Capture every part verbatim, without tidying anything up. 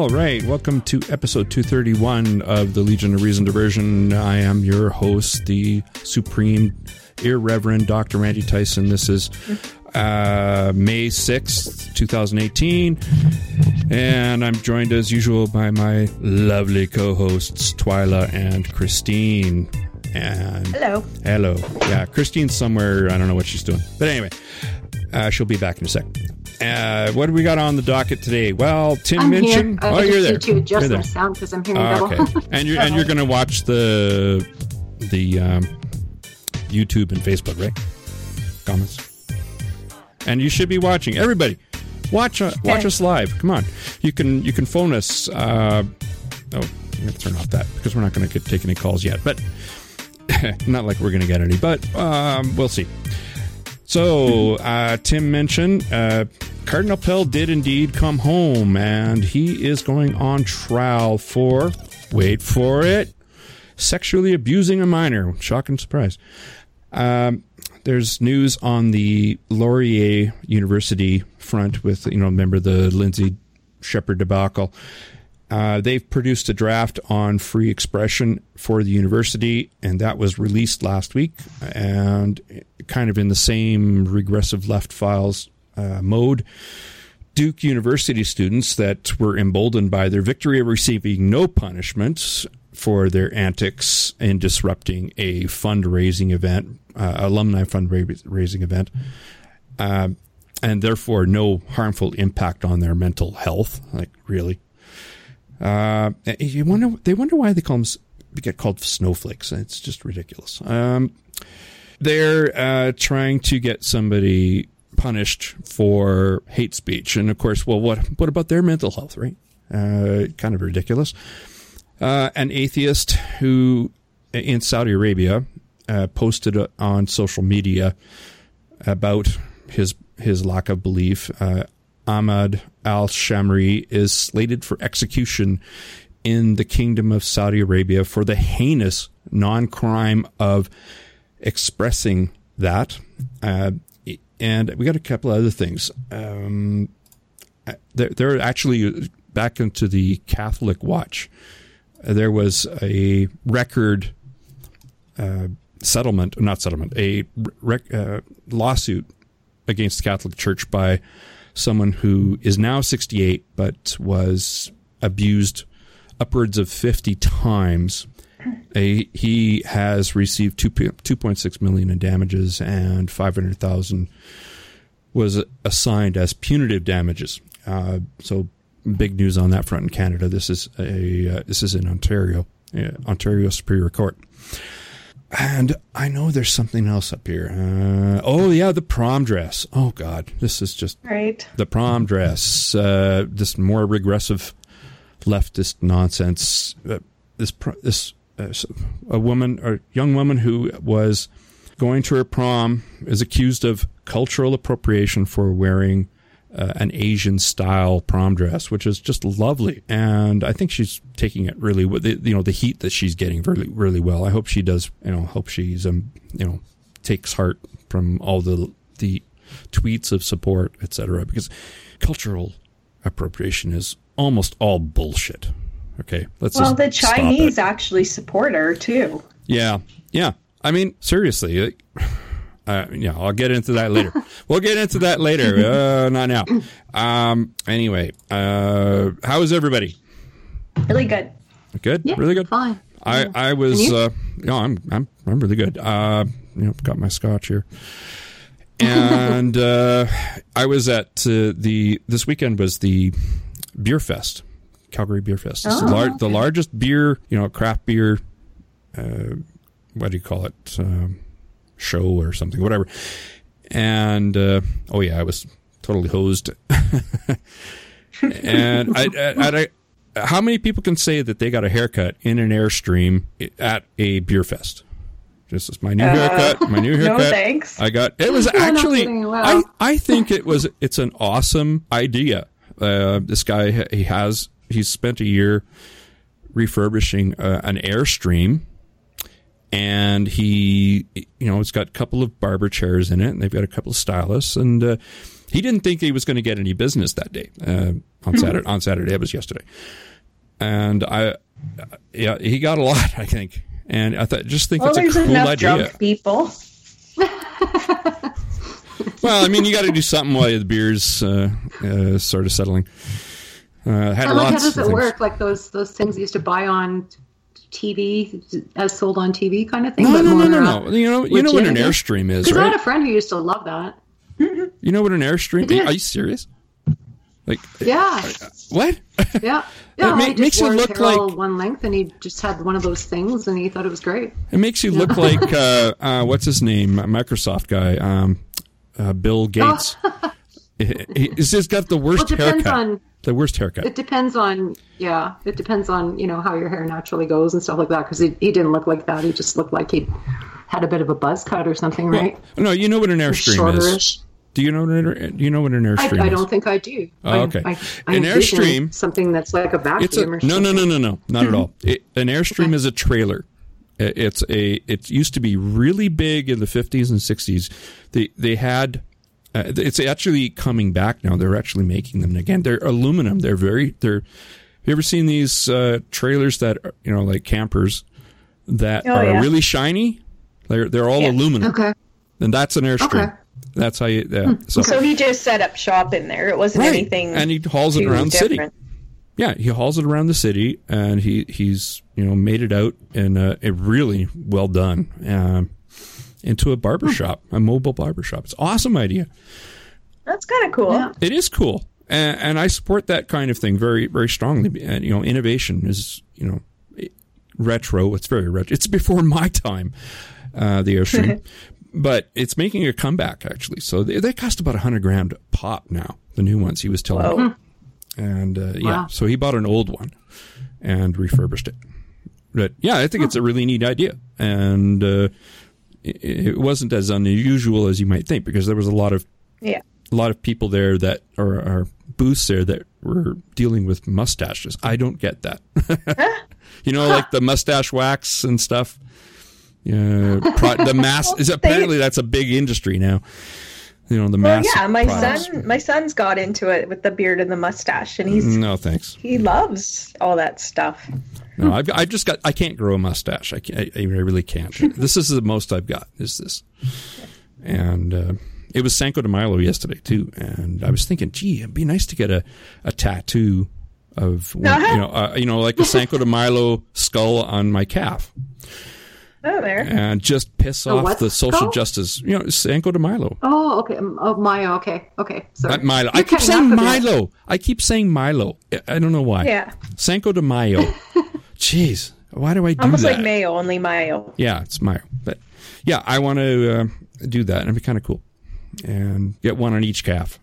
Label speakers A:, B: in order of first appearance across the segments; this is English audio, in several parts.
A: All right, welcome to episode two thirty-one of the Legion of Reason Diversion. I am your host, the Supreme Irreverend Doctor Randy Tyson. This is uh, May sixth, twenty eighteen, and I'm joined as usual by my lovely co-hosts, Twyla and Christine. And
B: hello.
A: Hello. Yeah, Christine's somewhere. I don't know what she's doing. But anyway, uh, she'll be back in a second. Uh, what do we got on the docket today? Well, Tim
B: I'm
A: Minchin.
B: Here. I
A: Oh, you're
B: just
A: there.
B: need to adjust
A: you're
B: my
A: there.
B: sound because I'm hearing
A: Oh,
B: double.
A: okay. And you're and you're going to watch the the um, YouTube and Facebook, right? Comments. And you should be watching. Everybody, watch uh, watch
B: Okay.
A: us live. Come on. You can you can phone us. Uh, oh, I'm going to turn off that because we're not going to take any calls yet. But not like we're going to get any. But um, we'll see. So, uh, Tim mentioned uh, Cardinal Pell did indeed come home, and he is going on trial for, wait for it, sexually abusing a minor. Shocking surprise. Um, there's news on the Laurier University front with, you know, remember the Lindsay Shepherd debacle. Uh, they've produced a draft on free expression for the university, and that was released last week, and kind of in the same regressive left files uh, mode. Duke University students that were emboldened by their victory of receiving no punishment for their antics in disrupting a fundraising event, uh, alumni fundraising event, uh, and therefore no harmful impact on their mental health. Like, really? Uh, you wonder, they wonder why they call them, get called snowflakes. It's just ridiculous. Um, they're, uh, trying to get somebody punished for hate speech. And of course, well, what, what about their mental health, right? Uh, kind of ridiculous. Uh, an atheist who in Saudi Arabia, uh, posted on social media about his, his lack of belief. Uh, Ahmad al-Shamri is slated for execution in the Kingdom of Saudi Arabia for the heinous non-crime of expressing that. Uh, and we got a couple other things. Um, they're, they're actually back into the Catholic Watch. Uh, there was a record uh, settlement, not settlement, a rec- uh, lawsuit against the Catholic Church by someone who is now sixty-eight but was abused upwards of fifty times. A, he has received two point six million dollars in damages, and five hundred thousand dollars was assigned as punitive damages. Uh, so big news on that front in Canada. This is a uh, this is in Ontario, uh, Ontario Superior Court. And I know there's something else up here. Uh, oh, yeah, the prom dress. Oh, God, this is just
B: right.
A: The prom dress. Uh, this more regressive leftist nonsense. Uh, this this uh, a woman or young woman who was going to her prom is accused of cultural appropriation for wearing uh, an Asian-style prom dress, which is just lovely. And I think she's taking it really, the, you know, the heat that she's getting really, really well. I hope she does, you know, hope she's, um, you know, takes heart from all the the tweets of support, et cetera. Because cultural appropriation is almost all bullshit. Okay, let's
B: well,
A: just
B: the
A: stop
B: Chinese
A: it.
B: actually support her too.
A: Yeah, yeah. I mean, seriously. Uh, yeah, I'll get into that later. We'll get into that later. Uh, not now. Um, anyway, uh, how is everybody?
B: Really good.
A: Good,
B: Yeah,
A: really good.
B: Fine.
A: I,
B: Yeah.
A: I was,
B: And you?
A: uh, no, I'm, I'm, I'm really good. Uh, you know, got my scotch here, and uh, I was at uh, the this weekend was the Beer Fest, Calgary Beer Fest. It's
B: Oh,
A: the, lar-
B: okay.
A: the largest beer, you know, craft beer. Uh, what do you call it? Um, show or something, whatever. And uh, oh yeah, I was totally hosed. And I, I, I, how many people can say that they got a haircut in an Airstream at a beer fest? This is my new
B: Uh,
A: haircut. My new haircut.
B: no thanks.
A: I got. It was
B: You're not
A: actually.
B: doing well.
A: I I think it was. It's an awesome idea. Uh, this guy, he has. He's spent a year refurbishing uh, an Airstream. And he, you know, it's got a couple of barber chairs in it, and they've got a couple of stylists, and uh, He didn't think he was going to get any business that day uh, on Saturday. On Saturday, it was yesterday, and I, yeah, he got a lot, I think, and I thought just think
B: Well,
A: it's a
B: there's
A: cool
B: enough
A: idea.
B: drunk people.
A: Well, I mean, you got to do something while the beer's uh, uh, sort of settling. Uh, had
C: And like, how
A: lots
C: does
A: of
C: it
A: things.
C: work? Like those those things you used to buy on T V, as sold on T V kind of thing?
A: No,
C: but
A: no, no,
C: more,
A: no,
C: uh,
A: no. You know, you know what an
C: legitimate?
A: Airstream is,
C: Because I had
A: right?
C: a friend who used to love that.
A: You know what an Airstream
C: did.
A: is? Are you serious? Like,
C: Yeah,
A: what?
C: yeah, yeah.
A: It ma-
C: he just
A: makes you
C: wore his
A: look
C: hair all
A: like-
C: one length, and he just had one of those things, and he thought it was great.
A: It makes you look like, uh, uh, what's his name? A Microsoft guy, um, uh, Bill Gates. he, he's just got the worst
C: Well, it depends
A: haircut.
C: on-
A: the worst haircut.
C: It depends on, yeah, it depends on, you know, how your hair naturally goes and stuff like that. Because he, he didn't look like that. He just looked like he had a bit of a buzz cut or something, right?
A: No, you know what an Airstream is.
C: Shorterish.
A: Do you know what an, Air- do you know what an
C: I,
A: Airstream
C: I
A: is?
C: don't think I do.
A: Oh,
C: I-
A: okay.
C: I, I
A: An
C: envision
A: Airstream-
C: something that's like a vacuum
A: It's a,
C: or
A: no,
C: something.
A: no, no, no, no, not at all. It, an Airstream is a trailer. It- It's a. It used to be really big in the fifties and sixties. They they had. Uh, it's actually coming back now. They're actually making them again. They're aluminum. They're very. They're. Have you ever seen these uh, trailers that are, you know, like campers that
B: Oh,
A: are
B: yeah.
A: really shiny? They're they're all
B: Yeah.
A: aluminum,
C: Okay.
A: and that's an Airstream.
C: Okay.
A: That's how you. Yeah. So,
B: So he just set up shop in there. It wasn't
A: right.
B: anything.
A: And he hauls it
B: too
A: around the city.
B: different.
A: Yeah, he hauls it around the city, and he, he's you know made it out in a, a really well done um, into a barber shop, a mobile barber shop. It's an awesome idea.
B: That's kind of cool.
C: Yeah.
A: It is cool, and, and I support that kind of thing very very strongly. And you know, innovation is you know retro. It's very retro. It's before my time, uh, the Airstream, but it's making a comeback actually. So they, they cost about a hundred grand pop now. The new ones he was telling
B: Whoa.
A: me. And uh, yeah,
C: Wow.
A: so he bought an old one and refurbished it. But yeah, I think it's a really neat idea, and uh, it, it wasn't as unusual as you might think because there was a lot of
B: Yeah.
A: a lot of people there that or, or booths there that were dealing with mustaches. I don't get that. You know, like the mustache wax and stuff. Yeah, pro- the mass is apparently that's a big industry now. You know, the
B: Well,
A: mass.
B: yeah, my
A: products.
B: son, my son's got into it with the beard and the mustache, and he's
A: No, thanks.
B: he loves all that stuff.
A: No, I've, I've just got. I can't grow a mustache. I, can't, I, I really can't. This is the most I've got. Is this? And uh, it was Cinco de Milo yesterday too. And I was thinking, gee, it'd be nice to get a, a tattoo of one,
B: Uh-huh.
A: you know, uh, you know, like a Cinco de Milo skull on my calf,
B: Oh, there.
A: and just piss
C: A
A: off
C: what
A: the social
C: skull?
A: justice. You know, Cinco de Milo.
C: Oh, okay. Um, Oh, Milo. Okay. Okay. Sorry.
A: Not Milo. I
C: You're
A: keep
C: cutting
A: saying
C: off a bit.
A: Milo. I keep saying Milo. I- I don't know why.
B: Yeah,
A: Cinco de Mayo. Jeez, why do I do
B: almost
A: that?
B: like mayo, only mayo.
A: Yeah, it's Mayo. But yeah, I want to uh, do that. It'd be kind of cool. And get one on each calf.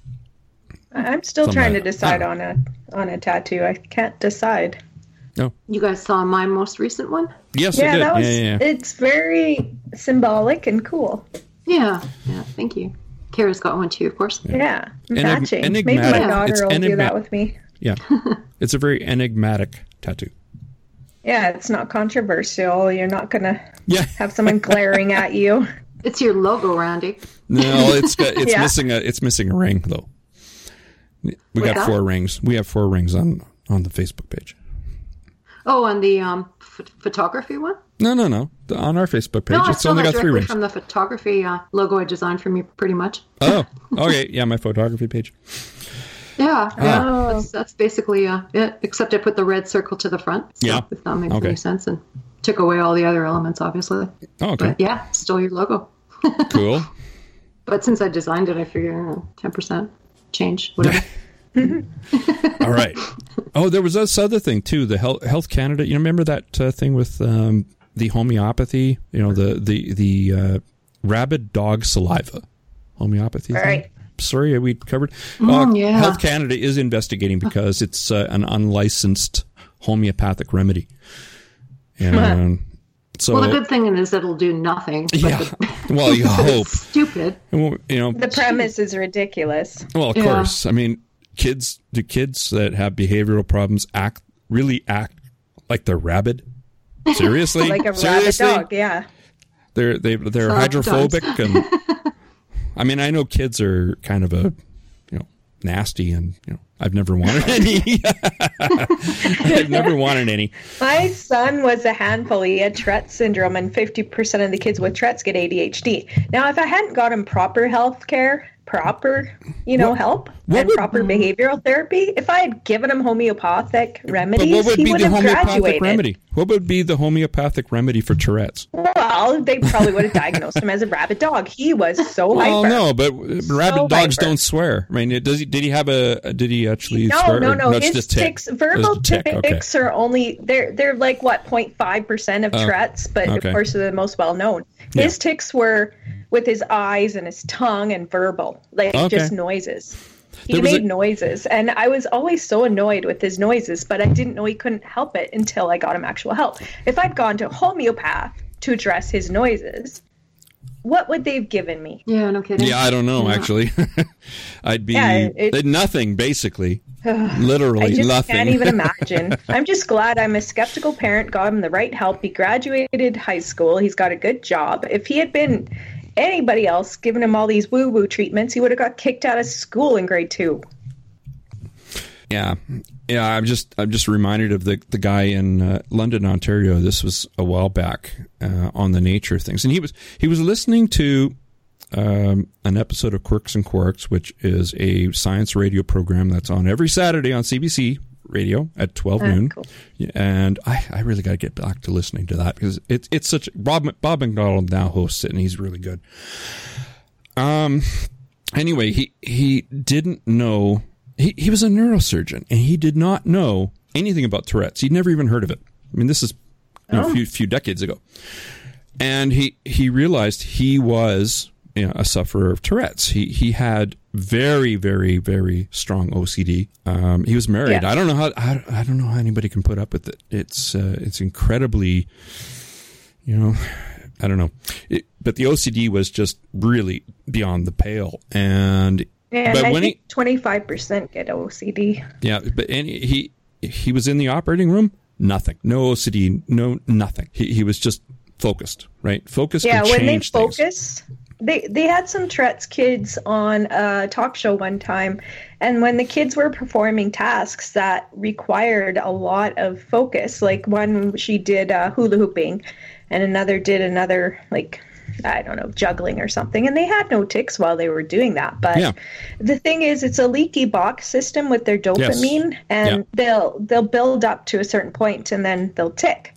B: I'm still
A: Something
B: trying
A: like-
B: to decide
A: I
B: on a on a tattoo. I can't decide.
A: No.
C: You guys saw my most recent one?
A: Yes,
B: Yeah,
A: I did.
B: that was.
A: yeah, yeah, yeah.
B: It's very symbolic and cool.
C: Yeah. Yeah. Thank you. Kara's got one too, of course.
B: Yeah,
A: Enig-
B: matching. Maybe my
A: enigmatic.
B: daughter
A: It's
B: will do
A: enigma-
B: that with me.
A: Yeah. It's a very enigmatic tattoo.
B: Yeah, it's not controversial. You're not gonna
A: Yeah.
B: have someone glaring at you.
C: It's your logo, Randy.
A: No, it's got, it's
B: Yeah.
A: missing a it's missing a ring though. We
C: What's
A: got
C: that?
A: four rings. We have four rings on on the Facebook page.
C: Oh, and the um, ph- photography one?
A: No, no, no. The- on our Facebook page,
C: No, I
A: it's
C: stole
A: only
C: that
A: got three
C: directly
A: rings.
C: from the photography uh, logo I designed for me, pretty much.
A: Oh, okay. Yeah, my photography page.
C: Yeah,
A: Ah.
C: yeah. That's, that's basically uh, it, except I put the red circle to the front. So
A: Yeah.
C: if that makes
A: Okay.
C: any sense. And took away all the other elements, obviously.
A: Oh, okay.
C: But yeah, still your logo.
A: Cool.
C: But since I designed it, I figure uh, ten percent change, whatever.
A: All right. Oh, there was this other thing too. The Health, Health Canada. You remember that uh, thing with um, the homeopathy? You know, the the the uh, rabid dog saliva homeopathy.
B: All
A: thing?
B: right.
A: Sorry, we covered.
C: Mm,
A: Uh,
C: yeah.
A: Health Canada is investigating because it's uh, an unlicensed homeopathic remedy, and so
C: Well, the good thing is it'll do nothing. But
A: yeah.
C: the-
A: Well, you hope.
C: Stupid.
A: You know,
B: The premise is ridiculous.
A: well, of
C: Yeah.
A: course. I mean, kids, do kids that have behavioral problems act really act like they're rabid? Seriously,
B: Like a rabid
A: seriously,
B: dog, yeah.
A: they're they they're
C: Sometimes.
A: hydrophobic and I mean, I know kids are kind of a, you know, nasty, and you know, I've never wanted any. I've never wanted any.
B: My son was a handful. He had Tourette's syndrome, and fifty percent of the kids with Tourette's get A D H D. Now, if I hadn't got him proper health care, proper, you know,
A: What-
B: help,
A: what
B: and
A: would-
B: proper behavioral therapy, if I had given him homeopathic
A: But
B: remedies,
A: what would
B: he
A: be
B: would
A: the
B: have
A: homeopathic
B: graduated.
A: remedy? What would be the homeopathic remedy for Tourette's?
B: Well, they probably would have diagnosed him as a rabid dog. He was so
A: Well,
B: hyper.
A: no, but rabid dogs
B: hyper.
A: don't swear. I mean, does he? Did he have a? Did he actually
B: No,
A: swear?
B: no,
A: Or-
B: no.
A: it's
B: His
A: just tick.
B: ticks, verbal
A: It's tick, okay.
B: ticks are only they're they're like what zero point five percent of
A: Oh,
B: Tourette's, but
A: okay.
B: of course they're the most well known. His ticks were with his eyes and his tongue and verbal, like
A: Okay.
B: just noises. He
A: There was
B: made
A: a-
B: noises, and I was always so annoyed with his noises, but I didn't know he couldn't help it until I got him actual help. If I'd gone to a homeopath to address his noises, what would they have given me?
C: Yeah, no kidding.
A: Yeah, I don't know.
C: Yeah.
A: Actually, I'd be
B: Yeah, it-
A: nothing. Basically, literally
B: I just
A: nothing.
B: can't even imagine. I'm just glad I'm a skeptical parent, got him the right help. He graduated high school. He's got a good job. If he had been anybody else giving him all these woo-woo treatments, he would have got kicked out of school in grade two.
A: Yeah, yeah. I'm just I'm just reminded of the the guy in uh, London, Ontario. This was a while back uh, on the nature of things, and he was he was listening to um, an episode of Quirks and Quarks, which is a science radio program that's on every Saturday on C B C Radio at twelve
B: Ah,
A: noon.
B: cool.
A: And I, I really got to get back to listening to that because it's it's such Bob Bob McDonald now hosts it, and he's really good. Um. Anyway, he he didn't know. He, he was a neurosurgeon, and he did not know anything about Tourette's. He'd never even heard of it. I mean, this is you know,
B: Oh.
A: a few, few decades ago. And he, he realized he was you know, a sufferer of Tourette's. He he had very, very, very strong O C D. Um, he was married.
B: Yeah.
A: I don't know how I, I don't know how anybody can put up with it. It's uh, it's incredibly, you know, I don't know. It, but the O C D was just really beyond the pale. And
B: And
A: but
B: I
A: when
B: think
A: he
B: twenty-five percent get O C D.
A: yeah, but and he he was in the operating room. Nothing, no O C D, no nothing. He he was just focused, right? Focused.
B: Yeah,
A: and
B: when they
A: changed things.
B: focus, they they had some Tourette's kids on a talk show one time, and when the kids were performing tasks that required a lot of focus, like one she did uh, hula hooping, and another did another like I don't know juggling or something, and they had no tics while they were doing that. But
A: Yeah.
B: the thing is, it's a leaky box system with their dopamine, and
A: Yeah.
B: they'll they'll build up to a certain point, and then they'll tick.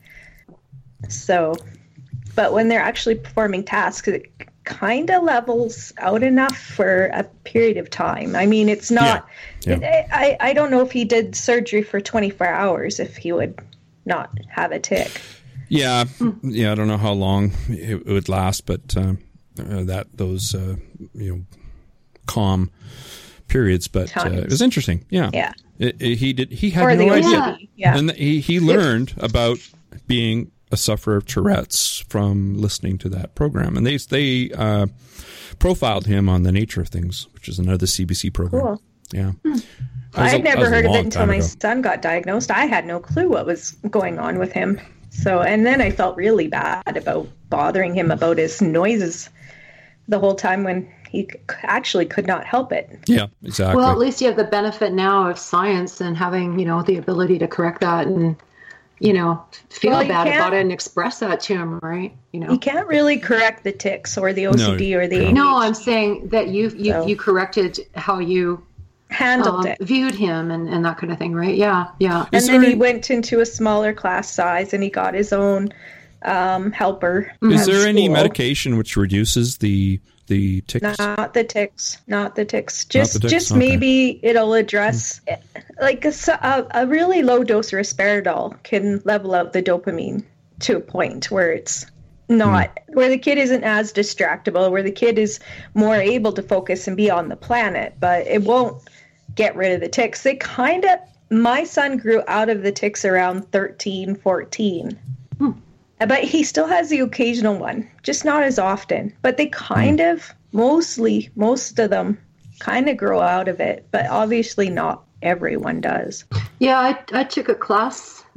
B: So. But when they're actually performing tasks, it kind of levels out enough for a period of time. I mean, it's not.
A: Yeah.
B: It, I I don't know if he did surgery for twenty-four hours if he would not have a tick.
A: Yeah, yeah. I don't know how long it, it would last, but um, uh, that those uh, you know calm periods. But uh, it was interesting. Yeah,
B: Yeah.
A: It, it- he did. He had
B: Or
A: no
B: the
A: idea,
B: O C D. Yeah.
A: and he he learned about being a sufferer of Tourette's from listening to that program, and they they uh, profiled him on the Nature of Things, which is another C B C program.
B: Cool.
A: Yeah, That was
B: I
A: a-
B: had
A: that
B: never
A: was a
B: heard of
A: long
B: it until
A: time
B: my
A: ago.
B: son got diagnosed. I had no clue what was going on with him. So, and then I felt really bad about bothering him about his noises the whole time when he c- actually could not help it.
A: Yeah, exactly.
C: Well, at least you have the benefit now of science and having, you know, the ability to correct that and, you know, feel
B: Well, you
C: bad
B: can't-
C: about it and express that to him, right? You know.
B: You can't really correct the tics or the O C D
A: No,
B: or the
A: no.
B: A D H D.
C: No, I'm saying that you you,
B: So-
C: you corrected how you
B: handled
C: um,
B: it.
C: viewed him and, and that kind of thing, right? Yeah, yeah.
A: Is
B: And then
A: there
B: he
A: any-
B: went into a smaller class size and he got his own um, helper.
A: Is
B: at
A: there any
B: school.
A: medication which reduces the the ticks?
B: Not the ticks, not the ticks. Just,
A: the ticks?
B: just
A: Okay.
B: maybe it'll address, like a, s- a- a really low dose of risperidol can level out the dopamine to a point where it's not, where the kid isn't as distractible, where the kid is more able to focus and be on the planet, but it won't get rid of the ticks. They kind of, my son grew out of the ticks around thirteen, fourteen. But he still has the occasional one, just not as often. But they kind of, mostly, most of them kind of grow out of it. But obviously not everyone does.
C: Yeah, I, I took a class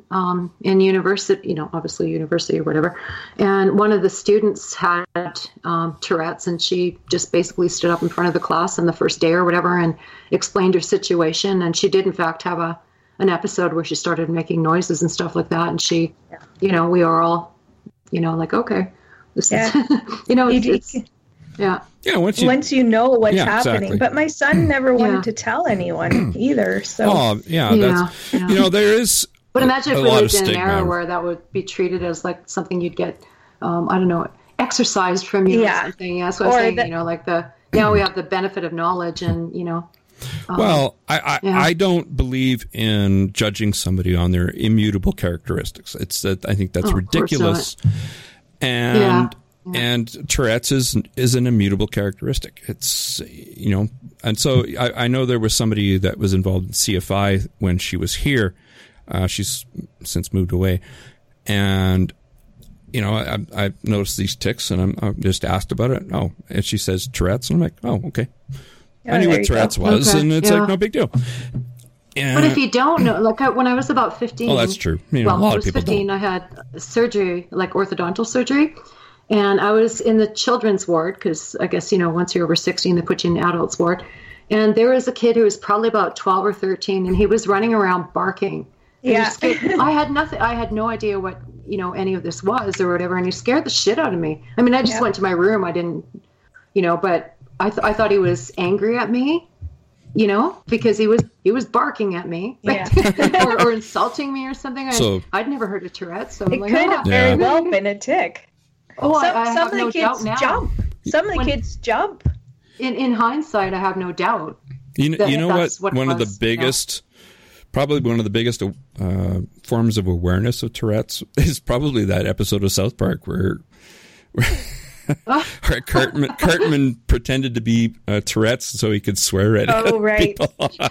C: um, in university, you know, obviously university or whatever. And one of the students had um, Tourette's, and she just basically stood up in front of the class on the first day or whatever and explained her situation. And she did, in fact, have a an episode where she started making noises and stuff like that. And she, yeah. you know, we are all, you know, like, okay, this yeah. is, you know, it's, it's yeah.
A: Yeah, once you,
B: once you know what's
A: yeah,
B: happening.
A: exactly.
B: But my son never wanted
C: yeah.
B: to tell anyone either. So,
A: oh, yeah,
C: yeah,
A: that's,
C: yeah.
A: you know, there is
C: But imagine
A: a,
C: if
A: a
C: we
A: lot
C: lived
A: of
C: in an
A: stigma.
C: era where that would be treated as like something you'd get, um, I don't know, exercised from you
B: Yeah.
C: or something. Yeah, that's what
B: Or
C: I'm saying,
B: the-
C: you know, like the, now we have the benefit of knowledge and, you know. Um,
A: Well, I I,
C: yeah.
A: I don't believe in judging somebody on their immutable characteristics. It's that I think that's
C: Oh, of course
A: ridiculous. And
C: Yeah. Yeah.
A: and Tourette's is is an immutable characteristic. It's, you know, and so I, I know there was somebody that was involved in C F I when she was here. Uh, she's since moved away, and you know I I noticed these tics, and I'm, I'm just asked about it. Oh, and she says Tourette's, and I'm like, oh, okay.
B: Oh,
A: I knew
B: there
A: what
B: you go.
A: Tourette's was,
C: Okay,
A: and it's
C: yeah.
A: like no big deal. And,
C: But if you don't know, like I, when I was about fifteen.
A: oh, that's true. You know,
C: well,
A: a lot
C: I
A: of
C: was
A: people
C: fifteen,
A: don't.
C: I had surgery, like orthodontal surgery. And I was in the children's ward because I guess, you know, once you're over sixteen, they put you in the adults ward. And there was a kid who was probably about twelve or thirteen, and he was running around barking. And he
B: Yeah.
C: scared- I had nothing. I had no idea what, you know, any of this was or whatever. And he scared the shit out of me. I mean, I just
B: Yeah.
C: went to my room. I didn't, you know, but I, th- I thought he was angry at me. You know, because he was he was barking at me,
B: Yeah.
C: or, or insulting me or something. I,
A: So-
C: I'd never heard of Tourette, so I'm
B: it
C: like,
B: could
C: ah.
B: have very
A: Yeah.
B: well been a tick.
C: Oh,
B: some
C: I, I
B: some
C: have
B: of the
C: no
B: kids
C: doubt now.
B: jump. Some of the
C: When-
B: kids jump.
C: In in hindsight, I have no doubt.
A: You know,
C: that
A: you know what?
C: that's what it
A: One of the
C: was,
A: biggest, probably one of the biggest uh, forms of awareness of Tourette's is probably that episode of South Park where, where Cartman, Cartman pretended to be uh, Tourette's so he could swear at
B: Oh, right.
A: people.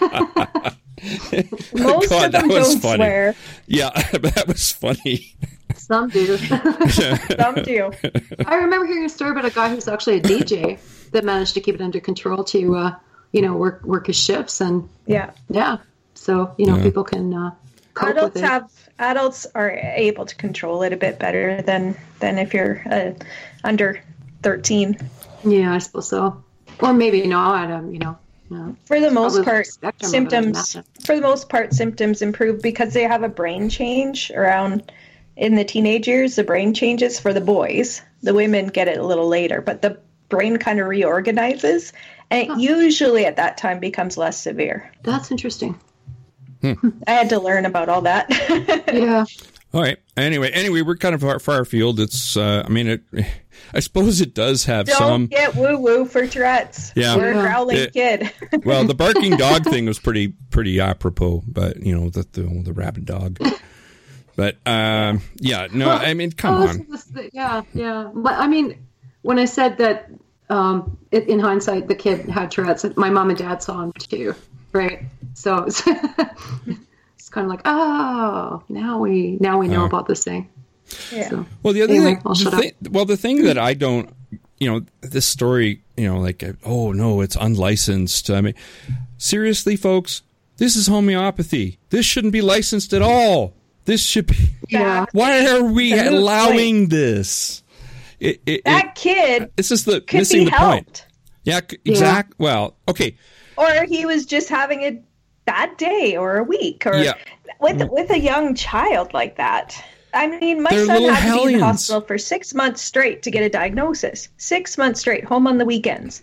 B: Most
A: God,
B: of them
A: that was
B: don't
A: funny.
B: swear.
A: Yeah, that was funny.
C: Some do.
B: Some do.
C: I remember hearing a story about a guy who's actually a D J that managed to keep it under control to, uh, you know, work work his shifts and
B: Yeah.
C: yeah. So you know,
A: Yeah.
C: people can uh, cope
B: Adults
C: with it.
B: have adults are able to control it a bit better than than if you're uh, under thirteen.
C: Yeah, I suppose so. Or maybe not. Um, you know. Yeah.
B: For the most
C: Probably
B: part,
C: spectrum of it,
B: symptoms
C: imagine.
B: for the most part symptoms improve because they have a brain change around in the teenage years. The brain changes for the boys. The women get it a little later, but the brain kind of reorganizes, and it
C: Huh.
B: usually at that time becomes less severe.
C: That's interesting.
B: I had to learn about all that.
C: Yeah.
A: All right. Anyway, anyway, we're kind of far, far afield. It's, uh, I mean, it. I suppose it does have
B: Don't
A: some.
B: get woo woo for Tourette's.
A: Yeah.
B: We're a
C: Yeah.
B: growling
A: It-
B: kid.
A: Well, the barking dog thing was pretty pretty apropos, but you know the the, the rabid dog. But um, yeah, no,
C: Well,
A: I mean, come
C: oh,
A: on.
C: this- this- yeah, yeah. But I mean, when I said that, um, it, in hindsight, the kid had Tourette's, my mom and dad saw him too, right? So it's, it's kind of like, oh, now we now we know
A: Oh.
C: about this thing.
B: Yeah.
C: So,
A: Well, the other
C: Anyway,
A: thing,
C: I'll
A: the
C: shut up.
A: thing, well, the thing that I don't, you know, this story, you know, like, oh no, it's unlicensed. I mean, seriously, folks, this is homeopathy. This shouldn't be licensed at all. This should be.
C: yeah.
A: Why are we
B: It's a moot
A: allowing this? It, it,
B: That
A: it,
B: kid
A: this is the
B: could
A: missing
B: be
A: the
B: helped.
A: point. Yeah, c- exact. Well, okay.
B: Or he was just having a bad day or a week, or
A: Yeah.
B: with with a young child like that. I mean, my
A: They're
B: son
A: little
B: had to be in
A: hellions.
B: the hospital for six months straight to get a diagnosis. Six months straight, home on the weekends.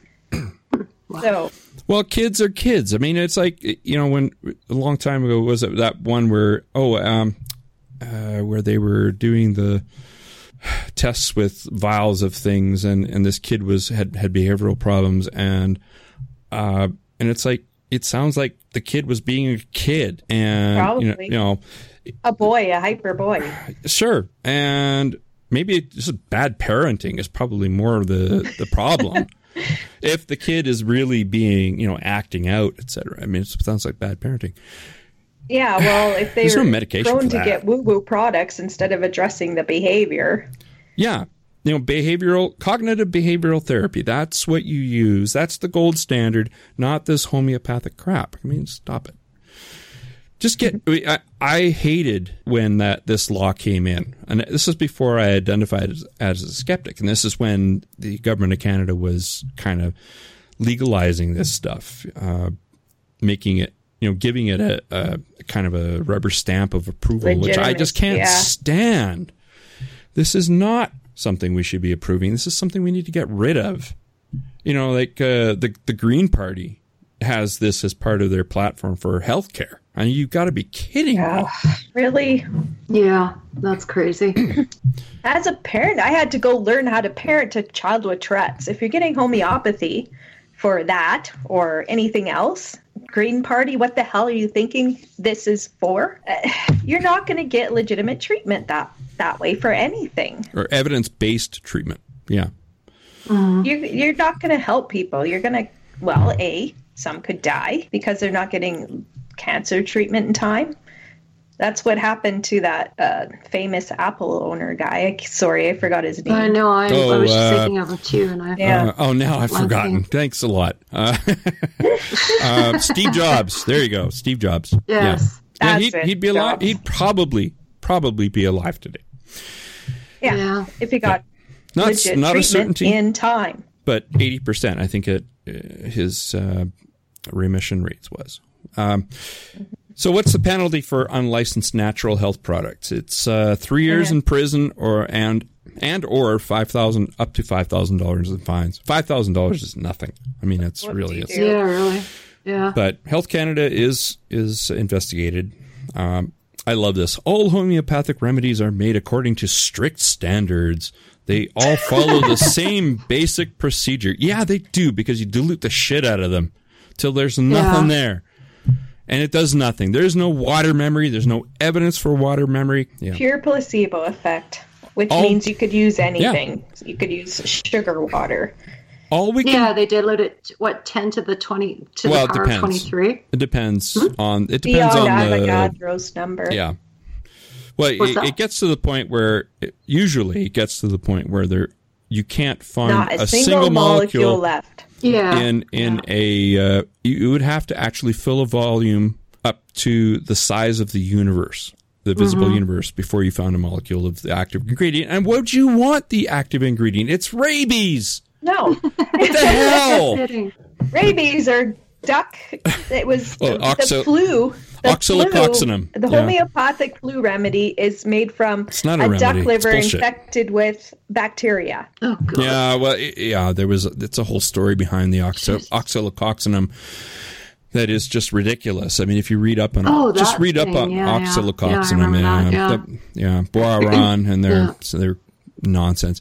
B: So
A: Well, kids are kids. I mean, it's like, you know, when a long time ago was it that one where oh um uh, where they were doing the tests with vials of things, and, and this kid was had, had behavioral problems, and uh and it's like it sounds like the kid was being a kid, and you know,
B: Probably.
A: you know
B: a boy, a hyper boy.
A: sure, and maybe just bad parenting is probably more the the problem. If the kid is really being, you know, acting out, et cetera. I mean, it sounds like bad parenting.
B: Yeah, well, if they
A: There's
B: were
A: no medication
B: prone
A: for
B: to
A: that.
B: get woo-woo products instead of addressing the behavior.
A: Yeah. You know, behavioral, cognitive behavioral therapy. That's what you use. That's the gold standard, not this homeopathic crap. I mean, stop it. Just get. I, I hated when that this law came in, and this is before I identified as, as a skeptic, and this is when the government of Canada was kind of legalizing this stuff, uh, making it, you know, giving it a, a kind of a rubber stamp of approval, which I just can't yeah. stand. This is not something we should be approving. This is something we need to get rid of. You know, like uh, the the Green Party has this as part of their platform for healthcare. I mean, you've got to be kidding
B: yeah, me. Really?
C: Yeah, that's crazy.
B: As a parent, I had to go learn how to parent a child with Tourette's. If you're getting homeopathy for that or anything else, Green Party, what the hell are you thinking this is for? Uh, you're not going to get legitimate treatment that, that way for anything.
A: Or evidence-based treatment, yeah.
B: Mm-hmm. You're, you're not going to help people. You're going to, well, A, some could die because they're not getting cancer treatment in time. That's what happened to that uh, famous Apple owner guy. Sorry, I forgot his name.
C: I know. I, oh, I was just uh, thinking of him too. And I,
A: yeah. Uh, oh, now I've forgotten. Thanks a lot. Uh, uh, Steve Jobs. There you go. Steve Jobs.
C: Yes.
A: Yeah, yeah he'd, he'd be alive. Jobs. He'd probably, probably be alive today.
B: Yeah. yeah. If he got
A: yeah.
B: legit
A: not, not
B: treatment
A: a certainty,
B: in time.
A: But eighty percent, I think it, uh, his uh, remission rates was. Um, so what's the penalty for unlicensed natural health products? It's uh, three years okay. in prison or and and or five thousand up to five thousand dollars in fines. Five thousand dollars is nothing. I mean, it's what really it's,
C: yeah, really, yeah.
A: But Health Canada is is investigated. Um, I love this. All homeopathic remedies are made according to strict standards. They all follow the same basic procedure. Yeah, they do, because you dilute the shit out of them till there's nothing yeah. there. And it does nothing. There's no water memory. There's no evidence for water memory. Yeah.
B: Pure placebo effect, which all, means you could use anything. Yeah. You could use sugar water.
A: All we can,
C: yeah, they dilute it, what, ten to the twenty to well, the power of twenty-three?
A: It depends hmm? on it depends Beyond on the
B: Avogadro's number.
A: Yeah. Well, it, it gets to the point where it, usually it gets to the point where there you can't find
B: Not a,
A: a
B: single,
A: single
B: molecule,
A: molecule
B: left.
C: Yeah.
A: In in
C: yeah.
A: a uh, you, you would have to actually fill a volume up to the size of the universe, the visible mm-hmm. universe, before you found a molecule of the active ingredient. And what would you want the active ingredient? It's rabies.
B: No.
A: What the hell?
B: Rabies are duck. It was
A: oh,
B: the,
A: oxo-
B: the flu. The
A: Oxylococcinum.
B: Flu, the
A: yeah.
B: homeopathic flu remedy is made from
A: it's not a,
B: a
A: remedy.
B: duck liver
A: it's
B: infected with bacteria.
C: Oh, God.
A: Yeah, well, it, yeah, there was, it's a whole story behind the oxo- oxylococcinum that is just ridiculous. I mean, if you read up on,
C: oh,
A: just read
C: thing.
A: up on
C: yeah,
A: oxylococcinum
C: yeah,
A: and,
C: yeah.
A: The, yeah, Boiron and their,
C: yeah.
A: so their nonsense.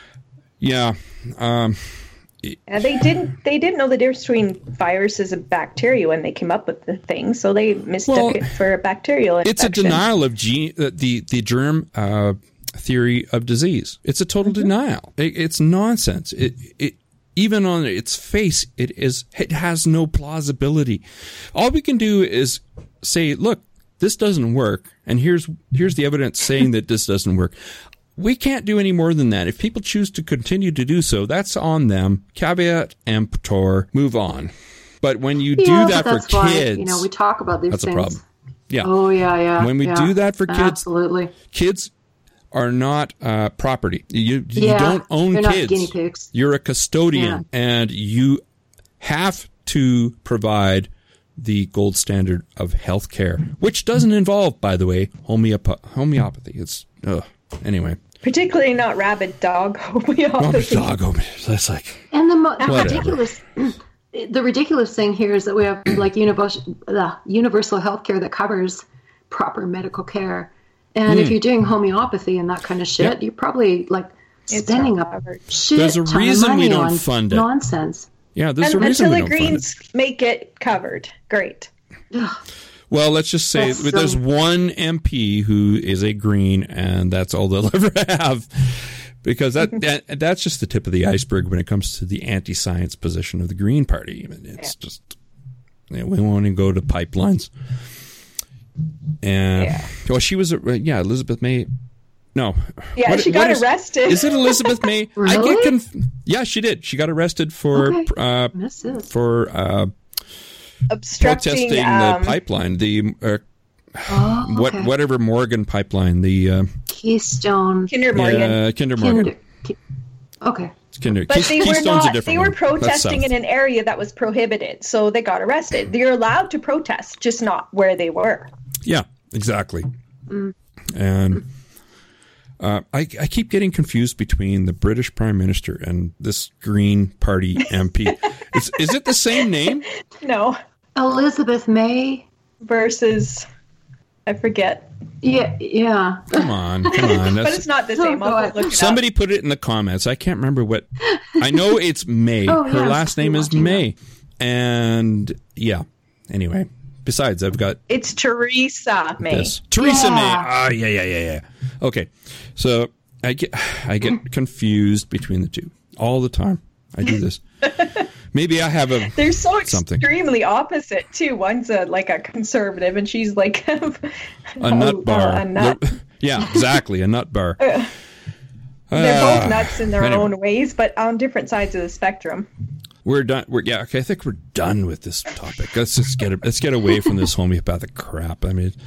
A: Yeah, um,
B: Yeah, they didn't. They didn't know the difference between viruses and bacteria when they came up with the thing, so they mistook well, it for a bacterial infection.
A: It's a denial of gene, uh, the the germ uh, theory of disease. It's a total mm-hmm. denial. It, it's nonsense. It it even on its face, it is. It has no plausibility. All we can do is say, look, this doesn't work, and here's here's the evidence saying that this doesn't work. We can't do any more than that. If people choose to continue to do so, that's on them. Caveat emptor, move on. But when you
C: yeah,
A: do that for kids,
C: why, you know, we talk about these
A: that's
C: things.
A: That's a problem. Yeah.
C: Oh yeah, yeah.
A: When we
C: yeah.
A: do that for kids,
C: absolutely,
A: kids are not uh, property. You
C: yeah,
A: you don't own
C: they're
A: kids.
C: Not guinea pigs.
A: You're a custodian,
C: yeah.
A: and you have to provide the gold standard of healthcare, which doesn't involve, by the way, homeop- homeopathy. It's ugh. Anyway.
B: Particularly not rabid dog homeopathy.
A: Rabid dog homeopathy. That's like
C: and the, mo- the ridiculous, the ridiculous thing here is that we have like universal, uh, universal health care that covers proper medical care, and mm. if you're doing homeopathy and that kind of shit, yep. you're probably like spending a shit
A: There's a
C: ton
A: reason
C: of money
A: we don't
C: on
A: fund it.
C: Nonsense.
A: Yeah, there's
B: and,
A: a reason
B: until
A: we
B: the
A: don't
B: Greens
A: fund it.
B: make it covered. Great.
A: Well, let's just say
C: that's
A: there's
C: so...
A: one M P who is a Green, and that's all they'll ever have, because that, that that's just the tip of the iceberg when it comes to the anti-science position of the Green Party. I mean, it's yeah. just you know, we want to go to pipelines. And yeah. well, she was a, yeah Elizabeth May. No.
B: Yeah, what, she got is, arrested.
A: Is it Elizabeth May?
C: Really?
A: I get conf- yeah, she did. She got arrested for
C: okay.
A: uh, for uh,
B: obstructing
A: protesting
B: um,
A: the pipeline. The uh,
C: Oh, okay.
A: what whatever Morgan pipeline, the uh,
C: Keystone.
B: Kinder Morgan.
A: Yeah, Kinder Morgan.
C: Kinder, Ki- okay.
A: It's Kinder.
B: But
A: Keys-
B: they were
A: Keystone's a
B: not.
A: different
B: They were
A: one. That's
B: protesting
A: south.
B: in an area that was prohibited, so they got arrested. They're allowed to protest, just not where they were.
A: Yeah, exactly. Mm. And uh, I, I keep getting confused between the British Prime Minister and this Green Party M P. is, is it the same name?
B: No,
C: Elizabeth May.
B: versus I forget,
C: Yeah, yeah.
A: Come on, come on.
B: but
A: That's,
B: it's not the same.
C: Oh,
B: I'll
C: God.
B: look it
A: somebody
B: up.
A: put it in the comments. I can't remember what. I know it's May.
C: Oh,
A: Her
C: yeah,
A: last name
C: I'm
A: is
C: watching
A: May. And yeah. Anyway, besides, I've got
B: It's Theresa May.
A: this. Theresa
C: Yeah.
A: May. Ah, yeah, yeah, yeah, yeah. Okay. So I get I get confused between the two all the time. I do this. Maybe I have a
B: They're so
A: something.
B: extremely opposite too. One's a like a conservative, and she's like a
A: A nut bar.
B: A nut.
A: Yeah, exactly. A nut bar.
B: They're
A: Ah,
B: both nuts in their
A: anyway.
B: own ways, but on different sides of the spectrum.
A: We're done. We're yeah. Okay, I think we're done with this topic. Let's just get let's get away from this homeopathic crap. I mean,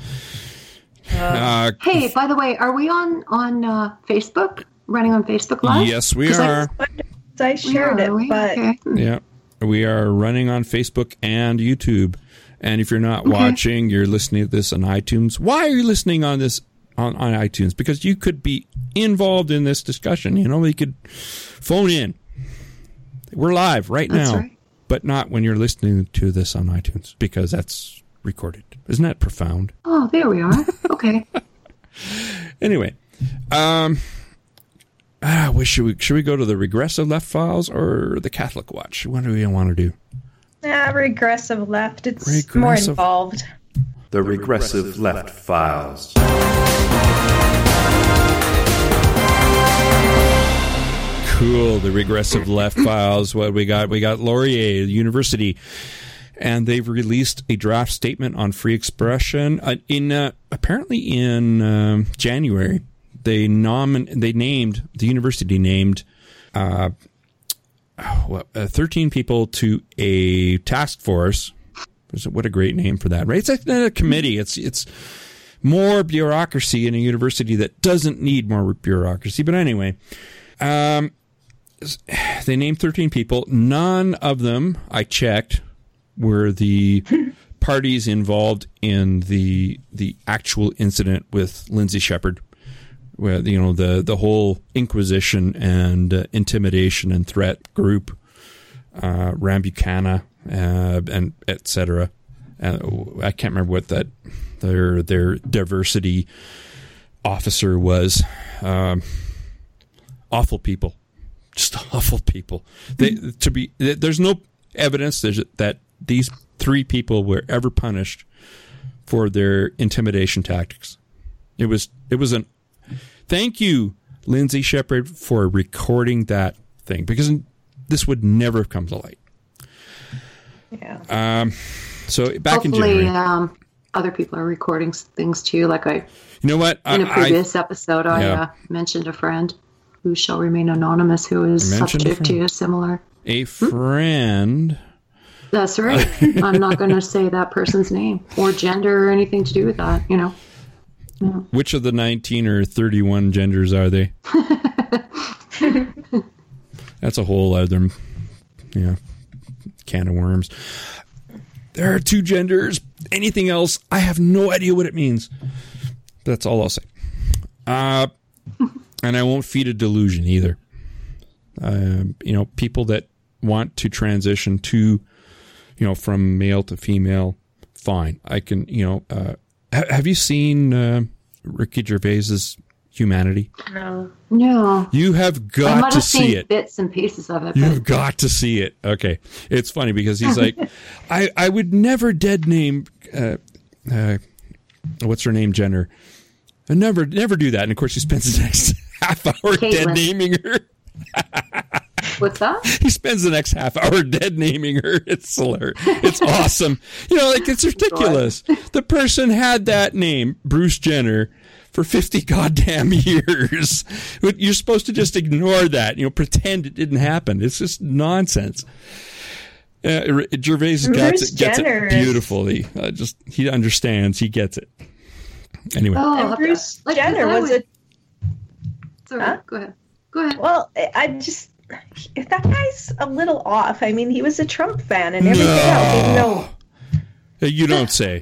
A: uh,
C: Hey, by the way, are we on on uh, Facebook? Running on Facebook Live?
A: yes, we
C: 'Cause I-
A: are.
B: I shared
C: Yeah,
B: it,
C: are we?
B: but
C: Okay.
A: Yeah, we are running on Facebook and YouTube. And if you're not
C: Okay.
A: watching, you're listening to this on iTunes. Why are you listening on this on, on iTunes? Because you could be involved in this discussion. You know, you could phone in. We're live right
C: That's
A: now,
C: right.
A: but not when you're listening to this on iTunes because that's recorded. Isn't that profound?
C: Oh, there we are. Okay.
A: Anyway, um, ah, we should we should we go to the Regressive Left Files or the Catholic Watch? What do we want to do?
B: yeah, regressive left. It's
A: Regressive.
B: more involved.
D: The Regressive Left Files.
A: Cool, the Regressive Left Files. What we got? We got Laurier University, and they've released a draft statement on free expression. Uh, in uh, apparently in um, January, they nomin they named the university named uh, what, uh, thirteen people to a task force. What a great name for that, right? It's a, a committee. It's it's more bureaucracy in a university that doesn't need more bureaucracy. But anyway. Um, they named thirteen people. None of them, I checked, were the parties involved in the the actual incident with Lindsay Shepherd, where you know the the whole Inquisition and uh, intimidation and threat group, uh, Rambucana, uh, and et cetera. Uh, I can't remember what that their their diversity officer was. Um, awful people. Just awful people. They to be there's no evidence that these three people were ever punished for their intimidation tactics. It was it was an thank you, Lindsay Shepherd, for recording that thing because this would never have come to light.
B: Yeah.
A: Um. So back
C: Hopefully,
A: in January,
C: um, other people are recording s- things too. Like I,
A: you know what?
C: in a
A: I- I-
C: previous episode, I
A: yeah.
C: uh, mentioned a friend who shall remain anonymous who is
A: You mentioned a
C: subject to
A: friend.
C: a similar.
A: a friend.
C: That's right. I'm not going to say that person's name or gender or anything to do with that. You know.
A: Which of the nineteen or thirty-one genders are they? That's a whole other, yeah, can of worms. There are two genders. Anything else, I have no idea what it means. That's all I'll say. Uh, and I won't feed a delusion either. Uh, you know, people that want to transition to, you know, from male to female, fine. I can, you know, uh, ha- have you seen uh, Ricky Gervais's Humanity?
B: No.
C: No.
A: You have
C: I
A: got
C: might
A: to
C: have
A: see
C: seen
A: it.
C: bits and pieces of it.
A: You've
C: But
A: got to see it. Okay. It's funny because he's like, I, I would never dead name, uh, uh, what's her name, Jenner. I never, never do that. And of course, he spends the next half hour dead
C: Caitlyn.
A: naming her.
C: what's that?
A: He spends the next half hour dead naming her. It's hilarious. It's awesome. You know, like, it's ridiculous. The person had that name, Bruce Jenner, for fifty goddamn years. You're supposed to just ignore that, you know, pretend it didn't happen. It's just nonsense. Uh, Gervais gets
B: Bruce
A: it, gets
B: Jenner
A: it
B: is-
A: beautifully. Uh, just he understands. He gets it. Anyway.
C: Oh,
B: And Bruce
C: like,
B: Jenner
C: I
B: was
C: would-
B: a.
C: Sorry,
B: Huh?
C: go ahead. Go ahead.
B: Well, I- I just. If that guy's a little off. I mean, he was a Trump fan and everything
A: No.
B: else, even though.
A: You don't say.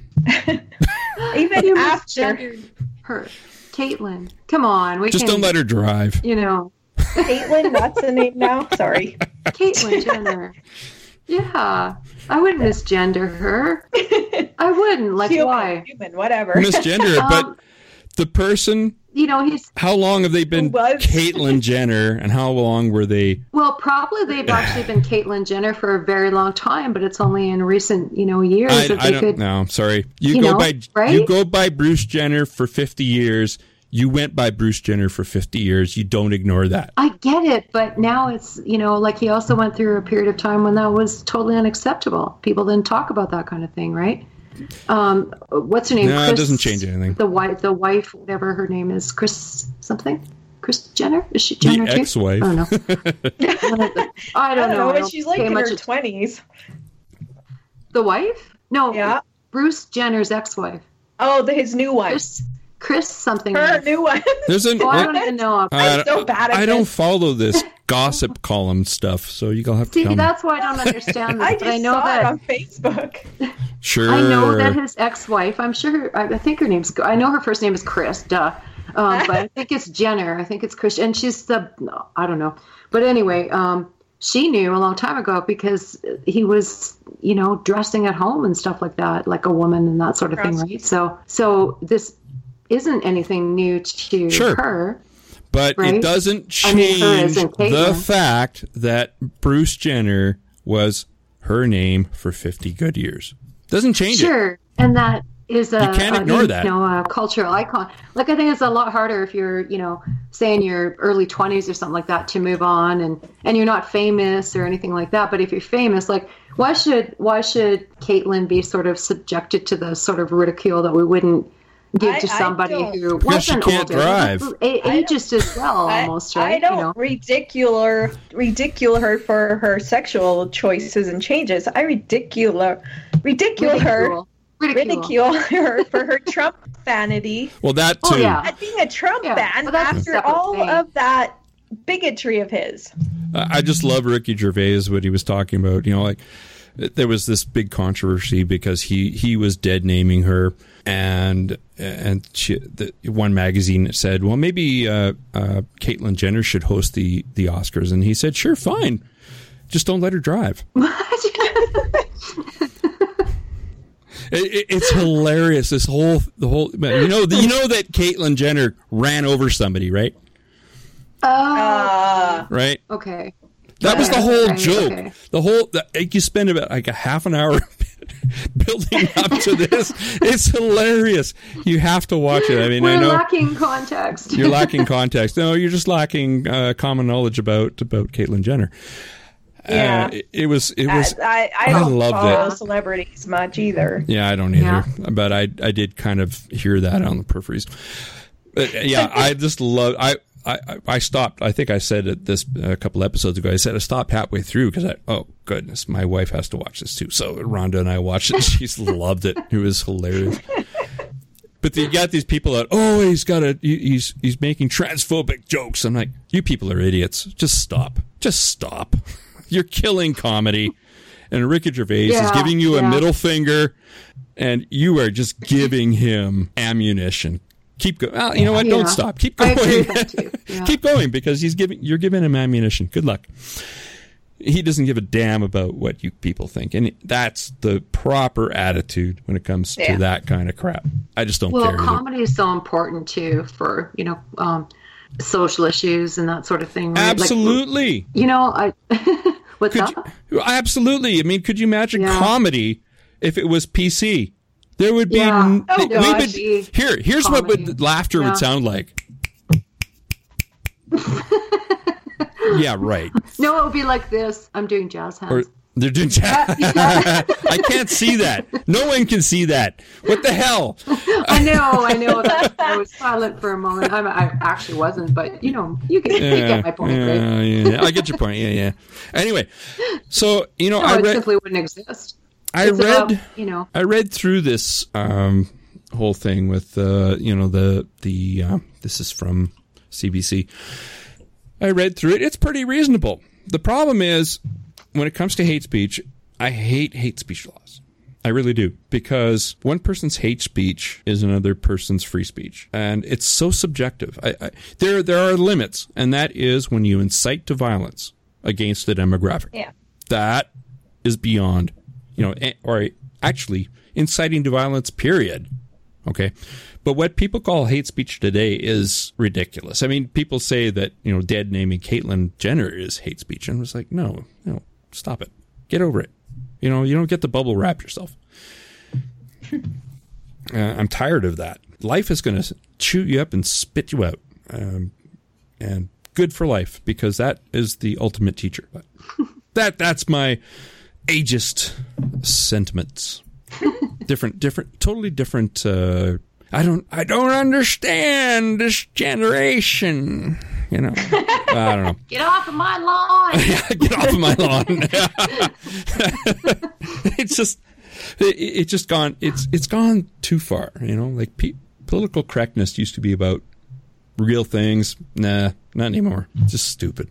B: Even
C: You
B: after.
C: misgendered her. Caitlyn. Come on. We
A: Just
C: can,
A: don't let her drive.
C: You know,
B: Caitlyn, that's the name now. Sorry.
C: Caitlyn Jenner. Yeah. I wouldn't misgender her. I wouldn't. Like,
B: Human,
C: why?
B: Human, whatever.
A: Misgender it, but
C: Um,
A: the person,
C: You know, he's,
A: how long have they been
B: Who was?
A: Caitlyn Jenner, and how long were they?
C: well, probably they've actually been Caitlyn Jenner for a very long time, but it's only in recent, you know, years
A: I,
C: that
A: I
C: they
A: don't
C: could.
A: know. Sorry, you,
C: You
A: go
C: know,
A: by
C: right?
A: you go by Bruce Jenner for fifty years. You went by Bruce Jenner for fifty years. You don't ignore that.
C: I get it, but now it's, you know, like he also went through a period of time when that was totally unacceptable. People didn't talk about that kind of thing, right? Um, what's her name?
A: No, it doesn't change anything.
C: The wife, the wife, whatever her name is, Chris something. Chris Jenner? Is she Jenner
A: The
C: too?
A: ex-wife.
C: I don't know. One of the- I
B: I
C: don't
B: don't
C: know.
B: know,
C: I
B: but
C: don't
B: she's like
C: pay
B: in
C: much
B: her
C: att-
B: twenties.
C: The wife? No.
B: Yeah.
C: Bruce Jenner's ex-wife.
B: Oh, the, his new one.
C: Chris, Chris something.
B: Her new one.
A: There's an.
C: Oh, I don't even know.
B: I'm so bad at
A: I don't
B: this.
A: follow this gossip column stuff, so you'll have to
C: See,
A: tell me.
C: that's why I don't understand this.
B: I
C: but
B: just
C: I know
B: saw
C: that
B: it on Facebook.
A: Sure.
C: I know that his ex-wife, I'm sure, I, I think her name's, I know her first name is Chris, duh. Um, but I think it's Jenner. I think it's Chris. And she's the, I don't know. But anyway, um, she knew a long time ago because he was, you know, dressing at home and stuff like that, like a woman and that sort of thing, right? So, so this isn't anything new to
A: Sure.
C: her.
A: But
C: right?
A: it doesn't
C: I mean, her
A: change
C: as in
A: the
C: Caitlyn.
A: fact that Bruce Jenner was her name for fifty good years. Doesn't change it.
C: Sure. And that is a,
A: You can't
C: a,
A: ignore
C: you
A: that.
C: know, a cultural icon. Like, I think it's a lot harder if you're, you know, say in your early twenties or something like that to move on and, and you're not famous or anything like that. But if you're famous, like, why should, why should Caitlyn be sort of subjected to the sort of ridicule that we wouldn't give
B: I-
C: to
B: I
C: somebody
B: don't.
C: who
A: Because she
C: wasn't
A: can't
C: older?
A: drive.
C: A- ageist as well,
B: I-
C: almost,
B: I,
C: right?
B: don't
C: You know?
B: ridicule ridicule her for her sexual choices and changes. I ridicule ridicule her
C: Ridicule. Ridicule.
B: ridicule her for her Trump vanity.
A: Well, that too.
C: Oh, yeah.
B: At being a Trump
C: Yeah,
B: fan
C: but that's a
B: after
C: separate
B: all
C: thing.
B: of that bigotry of his.
A: I just love Ricky Gervais, what he was talking about. You know, like there was this big controversy because he, he was dead naming her, and and she, the, one magazine said, well, maybe uh, uh, Caitlyn Jenner should host the, the Oscars, and he said, sure, fine, just don't let her drive. It, it, it's hilarious. This whole the whole you know you know that Caitlyn Jenner ran over somebody, right?
C: Oh,
B: Uh,
A: Right.
C: okay.
A: That was the
C: Okay,
A: whole
C: okay,
A: joke.
C: okay.
A: The whole the, like you spend about like a half an hour building up to this. It's hilarious. You have to watch it. I mean,
C: We're
A: I know
C: lacking context.
A: you're lacking context. No, you're just lacking uh, common knowledge about about Caitlyn Jenner.
B: Yeah.
A: Uh, it, it was. It
B: I,
A: was.
B: I, I
A: I
B: don't
A: loved
B: follow
A: it.
B: celebrities much either.
A: Yeah, I don't either.
C: Yeah.
A: But I I did kind of hear that on the peripheries. But yeah, I just love. I. I, I stopped. I think I said it this a couple episodes ago. I said I stopped halfway through because I, oh goodness, my wife has to watch this too. So Rhonda and I watched it. She's loved it. It was hilarious. But you got these people that, oh, he's got a, he's he's making transphobic jokes. I'm like, you people are idiots. Just stop. Just stop. You're killing comedy. And Ricky Gervais
C: Yeah,
A: is giving you a
C: yeah.
A: middle finger, and you are just giving him ammunition. Keep going. Well, you know what?
C: Yeah.
A: Don't stop. Keep
C: I
A: going.
C: agree with that too. Yeah.
A: Keep going because he's giving you're giving him ammunition. Good luck. He doesn't give a damn about what you people think, and that's the proper attitude when it comes
B: Yeah.
A: to that kind of crap. I just don't
C: Well,
A: care. either.
C: comedy is so important too for, you know, um, social issues and that sort of thing. Right? Like,
A: Absolutely.
C: you know, I what's
A: Could
C: that?
A: you, absolutely. I mean, could you imagine
C: Yeah.
A: comedy if it was P C? There would be
C: Yeah.
A: n-
C: Oh,
A: we
C: gosh,
A: would-
C: gee.
A: here. Here's what
C: Comedy.
A: would laughter
C: Yeah.
A: would sound like. Yeah, right.
C: No, it would be like this. I'm doing jazz hands.
A: Or they're doing. I can't see that. No one can see that. What the hell?
C: I know, I know that I was silent for a moment. I'm, I actually wasn't, but you know, you get, you get my point, right?
A: Yeah, yeah, I get your point. Yeah, yeah. Anyway, so you know,
C: No,
A: I
C: it
A: read.
C: simply wouldn't exist.
A: I
C: It's
A: read.
C: about, you know,
A: I read through this um, whole thing with uh, you know the the uh, this is from C B C. I read through it. It's pretty reasonable. The problem is when it comes to hate speech, I hate hate speech laws. I really do, because one person's hate speech is another person's free speech, and it's so subjective. I, I, there there are limits, and that is when you incite to violence against a demographic.
B: Yeah,
A: that is beyond, you know, or actually inciting to violence, period. Okay. But what people call hate speech today is ridiculous. I mean, people say that, you know, dead naming Caitlyn Jenner is hate speech. And it's like, no, no, stop it. Get over it. You know, you don't get to bubble wrap yourself. uh, I'm tired of that. Life is going to chew you up and spit you out. Um, and good for life, because that is the ultimate teacher. But that that's my ageist sentiments. different, different, totally different. Uh, I don't, I don't understand this generation. You know, I don't know.
C: Get off of my lawn.
A: Get off of my lawn. It's just, it, it just gone. It's it's gone too far. You know, like pe- political correctness used to be about real things. Nah, not anymore. It's just stupid.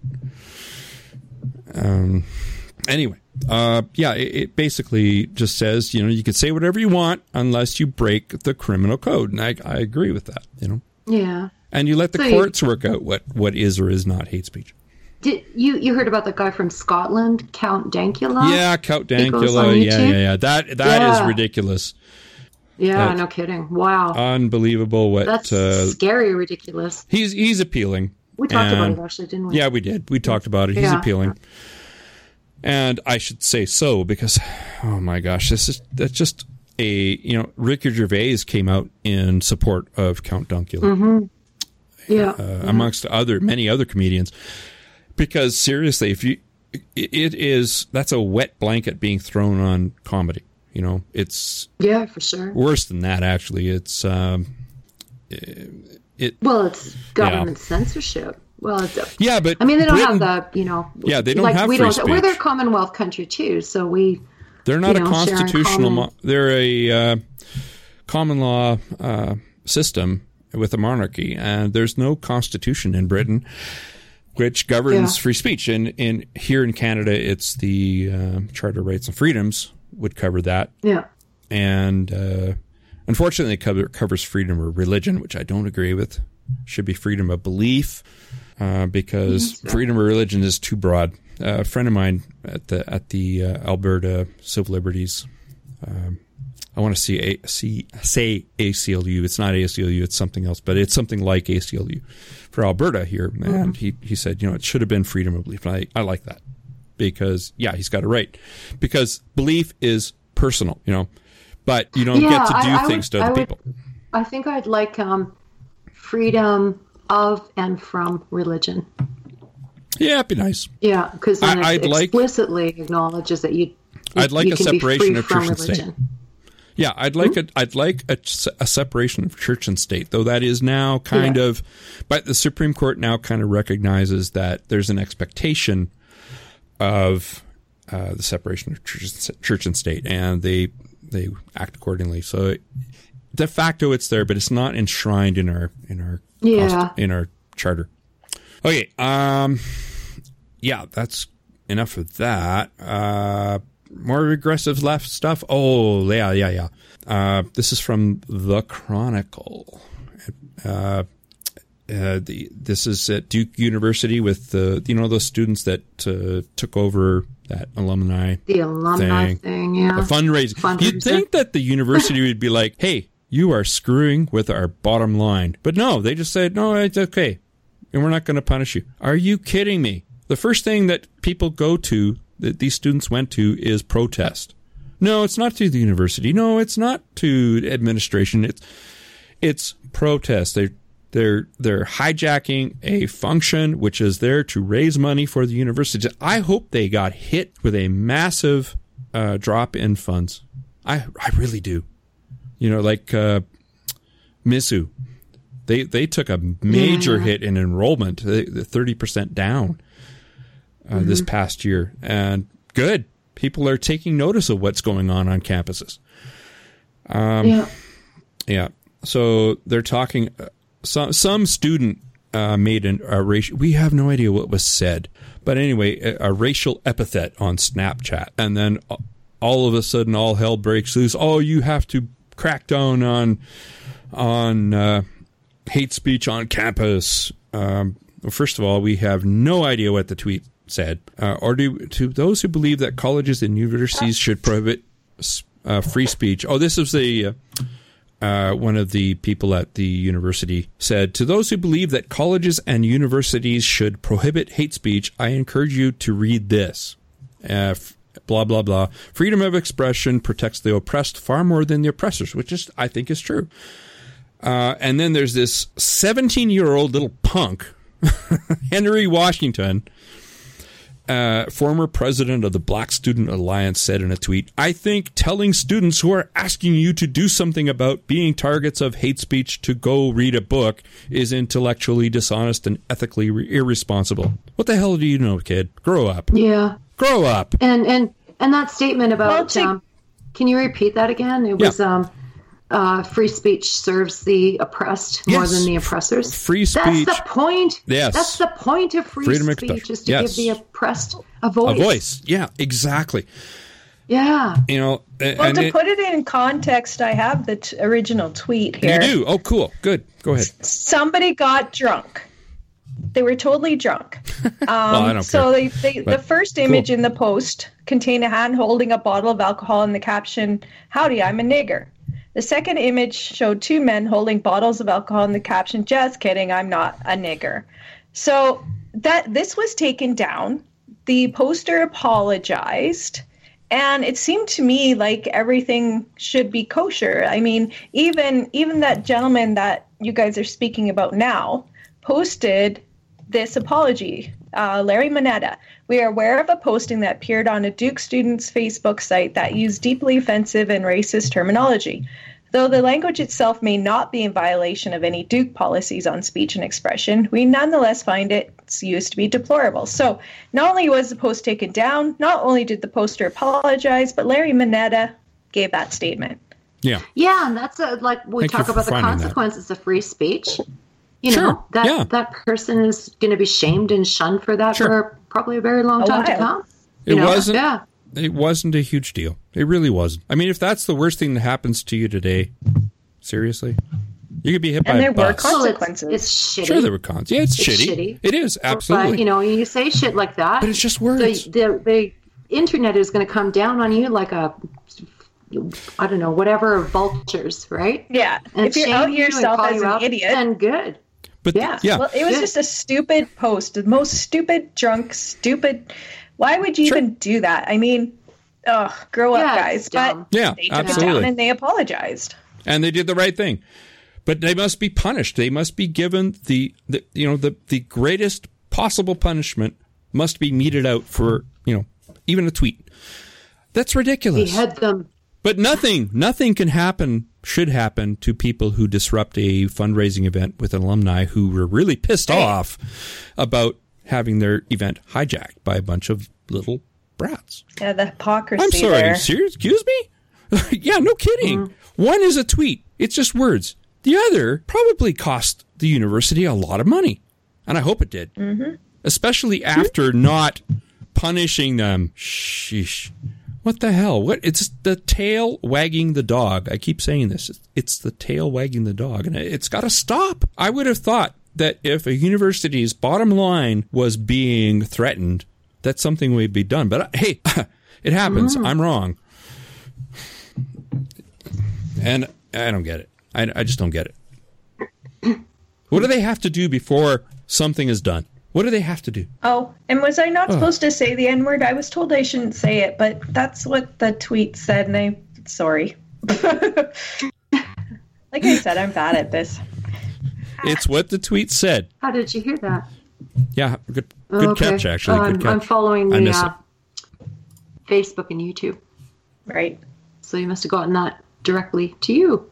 A: Um. Anyway, uh, yeah, it, it basically just says, you know, you can say whatever you want unless you break the criminal code. And I, I agree with that, you know.
C: Yeah.
A: And you let the
C: so
A: courts
C: you,
A: work out what, what is or is not hate speech.
C: Did you you heard about the guy from Scotland, Count Dankula?
A: Yeah, Count Dankula. Yeah, yeah, yeah. That that
C: yeah.
A: is ridiculous.
C: Yeah,
A: That's
C: no kidding. Wow.
A: Unbelievable. What
C: That's
A: uh,
C: scary, ridiculous.
A: He's he's appealing.
C: We talked
A: and,
C: about it actually, didn't we?
A: Yeah, we did. We talked about it. He's
C: yeah.
A: appealing. And I should say so because, oh my gosh, this is that's just a, you know, Ricky Gervais came out in support of Count Dankula.
C: Mm-hmm. Yeah.
A: Uh,
C: yeah.
A: Amongst other, many other comedians. Because seriously, if you, it is, that's a wet blanket being thrown on comedy. You know, it's.
C: Yeah, for sure.
A: Worse than that, actually. It's, um, it. it
C: well, it's government
A: yeah.
C: censorship. Well, it's,
A: yeah, but
C: I mean, they don't
A: Britain,
C: have the, you know,
A: yeah, they don't
C: like
A: have
C: we
A: free
C: don't.
A: speech.
C: We're their Commonwealth country too, so we.
A: They're not
C: you
A: a
C: know,
A: constitutional. Mo-
C: common,
A: they're a uh, common law uh, system with a monarchy, and there's no constitution in Britain which governs
C: yeah.
A: free speech. And in here in Canada, it's the uh, Charter of Rights and Freedoms would cover that.
C: Yeah,
A: and uh, unfortunately, it cover, covers freedom of religion, which I don't agree with. Should be freedom of belief. Uh, because
C: yes,
A: freedom of religion is too broad. Uh, a friend of mine at the at the uh, Alberta Civil Liberties, um, I want to see a, see say A C L U. It's not A C L U. It's something else, but it's something like A C L U for Alberta here. And mm-hmm. he he said, you know, it should have been freedom of belief. And I I like that because yeah, he's got it right. Because belief is personal, you know, but you don't
C: yeah,
A: get to do
C: I, I
A: things
C: would,
A: to other
C: I would,
A: people.
C: I think I'd like um, freedom of and from religion.
A: Yeah, it'd be nice.
C: Yeah, because then
A: I,
C: it
A: I'd
C: explicitly
A: like,
C: acknowledges that you.
A: I'd like
C: you
A: a
C: can
A: separation
C: be
A: of
C: free
A: church
C: from
A: and state.
C: religion.
A: Yeah, I'd like mm-hmm. a, I'd like a, a separation of church and state, though that is now kind
C: yeah.
A: of, but the Supreme Court now kind of recognizes that there's an expectation of uh, the separation of church, church and state, and they they act accordingly. So de facto, it's there, but it's not enshrined in our in our
C: yeah.
A: const- in our charter. Okay, um, yeah, that's enough of that. Uh, more regressive left stuff. Oh, yeah, yeah, yeah. Uh, this is from The Chronicle. Uh, uh, the this is at Duke University with the you know those students that uh, took over that alumni
C: the alumni thing, thing yeah,
A: the fundraising.
C: fundraiser.
A: You'd think that the university would be like, "Hey, you are screwing with our bottom line," but no, they just said, "No, it's okay, and we're not going to punish you." Are you kidding me? The first thing that people go to, that these students went to, is protest. No, it's not to the university. No, it's not to administration. It's it's protest. They they're they're hijacking a function which is there to raise money for the university. I hope they got hit with a massive uh, drop in funds. I I really do. You know, like uh, M I S U, they they took a major
C: yeah.
A: hit in enrollment, thirty percent down. Uh, mm-hmm. This past year, and good. People are taking notice of what's going on on campuses. Um,
C: yeah.
A: Yeah. So they're talking. Uh, some some student uh, made an, a racial. We have no idea what was said, but anyway, a, a racial epithet on Snapchat, and then all of a sudden, all hell breaks loose. Oh, you have to crack down on on uh, hate speech on campus. Um, well, first of all, we have no idea what the tweet said. Uh, or do to those who believe that colleges and universities should prohibit uh, free speech. Oh, this is the. Uh, Uh, one of the people at the university said, to those who believe that colleges and universities should prohibit hate speech, I encourage you to read this. Uh, f- blah, blah, blah. Freedom of expression protects the oppressed far more than the oppressors, which is, I think is true. Uh, and then there's this seventeen-year-old little punk, Henry Washington, Uh, former president of the Black Student Alliance, said in a tweet, I think telling students who are asking you to do something about being targets of hate speech to go read a book is intellectually dishonest and ethically re- irresponsible. What the hell do you know, kid? Grow up.
C: Yeah.
A: Grow up.
C: And and and that statement about,
B: Well, take-
C: um, can you repeat that again? It was,
A: Yeah.
C: um, uh, free speech serves the oppressed more
A: Yes.
C: than the oppressors.
A: Free speech.
C: That's the point.
A: Yes.
C: That's the point of free
A: Freedom of
C: speech,
A: expression.
C: is to
A: Yes.
C: give the oppressed a
A: A
C: voice.
A: voice. Yeah, exactly.
C: Yeah.
A: You know, a-
B: Well,
A: and
B: to
A: it-
B: put it in context, I have the t- original tweet here.
A: you do. Oh, cool. Good. Go ahead.
B: Somebody got drunk. They were totally drunk. Um,
A: Well, I don't
B: so
A: care.
B: they, they,
A: But
B: the first image
A: cool.
B: in the post contained a hand holding a bottle of alcohol and the caption, "Howdy, I'm a nigger." The second image showed two men holding bottles of alcohol and the caption, "Just kidding, I'm not a nigger." So that this was taken down. The poster apologized. And it seemed to me like everything should be kosher. I mean, even even that gentleman that you guys are speaking about now posted this apology, uh, Larry Mineta. We are aware of a posting that appeared on a Duke student's Facebook site that used deeply offensive and racist terminology. Though the language itself may not be in violation of any Duke policies on speech and expression, we nonetheless find its use to be deplorable. So not only was the post taken down, not only did the poster apologize, but Larry Mineta gave that statement.
A: Yeah.
C: Yeah, and that's a, like we
A: Thank you
C: talk
A: for
C: about the
A: finding that.
C: consequences of free speech. You
A: Sure,
C: know, that
A: yeah.
C: that person is going to be shamed and shunned for that
A: Sure.
C: for probably a very long
B: A
C: time to
B: while.
C: come.
A: It
C: You know?
A: wasn't.
C: Yeah.
A: It wasn't a huge deal. It really wasn't. I mean, if that's the worst thing that happens to you today, seriously, you could be hit
B: And
A: by
B: there
A: a
B: were
A: bus.
B: con-
C: Well, it's,
B: Consequences.
C: it's shitty.
A: Sure, there were cons. Yeah, it's,
C: It's
A: shitty.
C: shitty.
A: It is absolutely.
C: But, you know, you say shit like that.
A: But it's just words.
C: The, the, the internet is going to come down on you like a, I don't know, whatever, vultures, right?
B: Yeah.
C: And
B: if you're
C: shame
B: out
C: you and
B: yourself
C: call
B: as
C: you
B: an
C: out,
B: idiot.
C: then good.
A: But
C: Yeah.
A: yeah,
B: Well, it was
C: Good.
B: just a stupid post. The most stupid, drunk, stupid. Why would you
A: Sure.
B: even do that? I mean, ugh, grow up,
C: Yeah,
B: guys.
C: it's dumb.
B: But
A: Yeah,
B: they took it
A: absolutely.
B: down and they apologized.
A: and they did the right thing. But they must be punished. They must be given the, the you know the the greatest possible punishment must be meted out for you know even a tweet. That's ridiculous.
C: Behead them.
A: But nothing, nothing can happen, should happen to people who disrupt a fundraising event with an alumni who were really pissed
B: Right.
A: off about having their event hijacked by a bunch of little brats.
B: Yeah, the hypocrisy
A: I'm sorry,
B: there.
A: are you serious? Excuse me? Yeah, no kidding. One is a tweet. It's just words. The other probably cost the university a lot of money. And I hope it did. Mm-hmm. Especially after not punishing them. Sheesh. What the hell? What? It's the tail wagging the dog. I keep saying this. It's the tail wagging the dog. And it's got to stop. I would have thought that if a university's bottom line was being threatened, that something would be done. But uh, hey, it happens. I'm wrong. And I don't get it. I, I just don't get it. What do they have to do before something is done? What do they have to do?
B: Oh, and was I not
A: Oh.
B: supposed to say the N word? I was told I shouldn't say it, but that's what the tweet said, and I'm sorry. Like I said, I'm bad at this.
A: It's what the tweet said.
C: How did you hear that?
A: Yeah, good, good
C: Oh, okay.
A: catch, actually.
C: Um,
A: Good catch.
C: I'm following
A: I
C: the
A: miss
C: uh, Facebook and YouTube,
B: Right.
C: so you must have gotten that directly to you.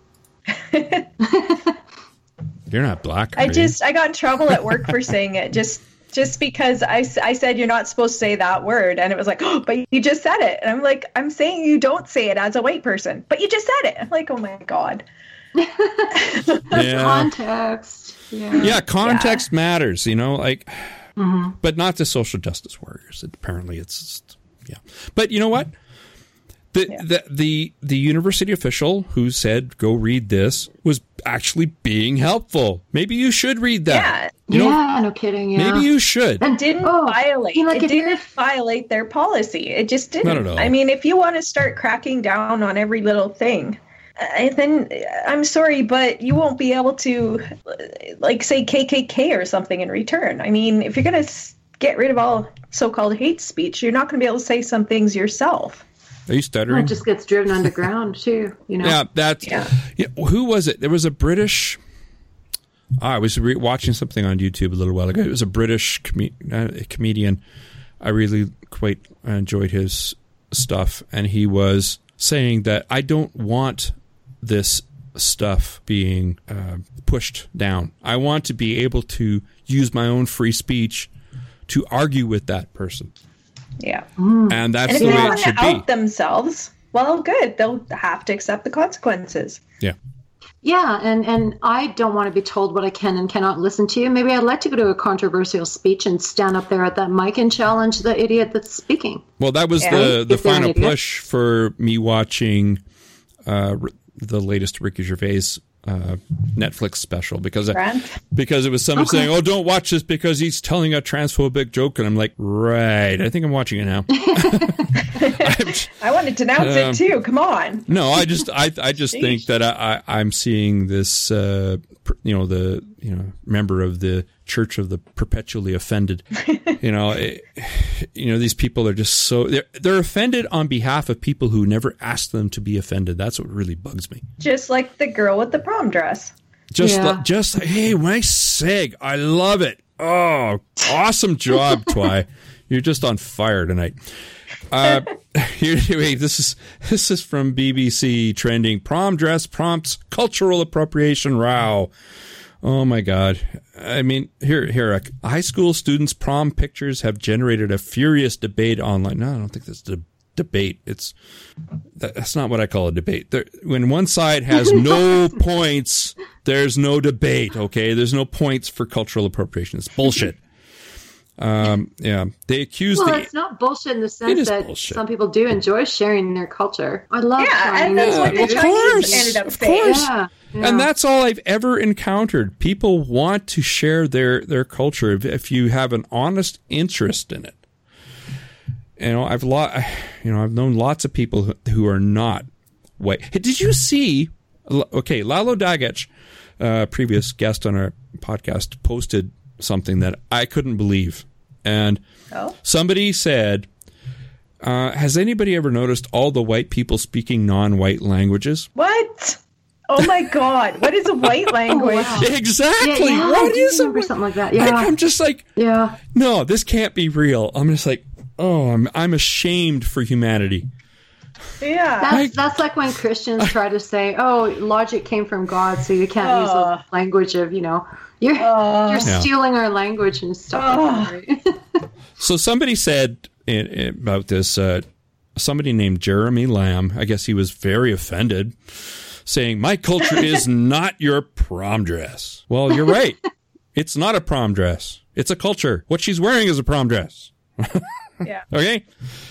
A: You're not black.
B: I
A: are you?
B: just I got in trouble at work for saying it just just because I, s- I said you're not supposed to say that word, and it was like, oh, but you just said it, and I'm like, I'm saying you don't say it as a white person, but you just said it. I'm like, oh my god.
A: Yeah.
C: Context. Yeah.
A: Yeah, context yeah. matters, you know, like,
C: mm-hmm.
A: but not to social justice warriors. Apparently it's, just, yeah. But you know what? The, yeah. the the the university official who said, go read this, was actually being helpful. Maybe you should read that.
B: Yeah,
A: you know,
C: yeah no kidding. Yeah.
A: Maybe you should.
B: And didn't oh, violate. Like it didn't violate their policy. It just didn't.
A: Not at all.
B: I mean, if you want to start cracking down on every little thing, uh, then I'm sorry, but you won't be able to, like, say K K K or something in return. I mean, if you're going to get rid of all so-called hate speech, you're not going to be able to say some things yourself.
A: Are you stuttering?
C: Well, it just gets driven underground too, you know.
A: Yeah, that's.
B: Yeah.
A: Yeah, who was it? There was a British. Oh, I was re- watching something on YouTube a little while ago. It was a British com- uh, comedian. I really quite enjoyed his stuff, and he was saying that I don't want this stuff being uh, pushed down. I want to be able to use my own free speech to argue with that person.
B: Yeah.
A: And that's
B: and
A: the
B: if
A: way
B: they
A: it
B: want
A: should
B: to out
A: be.
B: themselves, well, good. They'll have to accept the consequences.
A: Yeah.
C: Yeah, and, and I don't want to be told what I can and cannot listen to. Maybe I'd like to go to a controversial speech and stand up there at that mic and challenge the idiot that's speaking.
A: Well, that was
B: yeah.
A: the, the
C: If they're an
A: final
C: idiot.
A: push for me watching uh, the latest Ricky Gervais uh, Netflix special because I, because it was someone
C: Okay.
A: saying, "Oh, don't watch this because he's telling a transphobic joke," and I'm like, "Right, I think I'm watching it now."
B: I want to denounce
A: Um,
B: it too. Come on.
A: No, I just I I just think
B: Sheesh.
A: that I, I I'm seeing this uh, pr- you know the you know member of the Church of the Perpetually Offended. you know, it, you know these people are just so they're they're offended on behalf of people who never asked them to be offended. That's what really bugs me.
B: Just like the girl with the prom dress.
A: Just
C: Yeah.
A: like, just like, hey, nice seg. I love it. Oh, awesome job, Twy. You're just on fire tonight. Uh, here, wait, this is this is from B B C Trending. Prom dress prompts cultural appropriation row. Oh my God! I mean, here, here, a high school students' prom pictures have generated a furious debate online. No, I don't think that's a debate. It's that, that's not what I call a debate. There, when one side has no points, there's no debate. Okay, there's no points for cultural appropriation. It's bullshit. Um, yeah, they accuse
C: Well,
A: the.
C: it's not bullshit in the
A: It
C: sense
A: is
C: that
A: bullshit.
C: some people do enjoy sharing their culture. I love
B: Yeah,
C: sharing
B: and that's
C: their
B: what the
A: of
C: culture.
B: Chinese
A: course,
B: ended up
A: of
B: saying.
A: course.
C: Yeah, yeah.
A: And that's all I've ever encountered. People want to share their, their culture if, if you have an honest interest in it. You know, I've lot, you know, I've known lots of people who, who are not white. Hey, did you see? Okay, Lalo Dagech, uh, previous guest on our podcast, posted something that I couldn't believe, and
B: Oh.
A: somebody said, uh, "Has anybody ever noticed all the white people speaking non-white languages?"
B: What? Oh my God! What is a white language?
C: wow.
A: Exactly.
C: Yeah, yeah,
A: What
C: I do
A: is
C: remember
A: it?
C: something like that.
A: Like,
C: Yeah.
A: I'm just like,
C: Yeah.
A: no, this can't be real. I'm just like, oh, I'm I'm ashamed for humanity.
B: Yeah.
C: That's,
A: Like-
C: that's like when Christians try to say, "Oh, logic came from God, so you can't use
B: Oh.
C: the language of you know you're
B: Oh.
C: you're
A: Yeah.
C: stealing our language and stuff."
B: Oh.
C: Like that, right?
A: So somebody said in, in- about this, uh, somebody named Jeremy Lamb, I guess he was very offended, saying, "My culture is not your prom dress." Well, you're right. It's not a prom dress. It's a culture. What she's wearing is a prom dress.
B: Yeah.
A: Okay?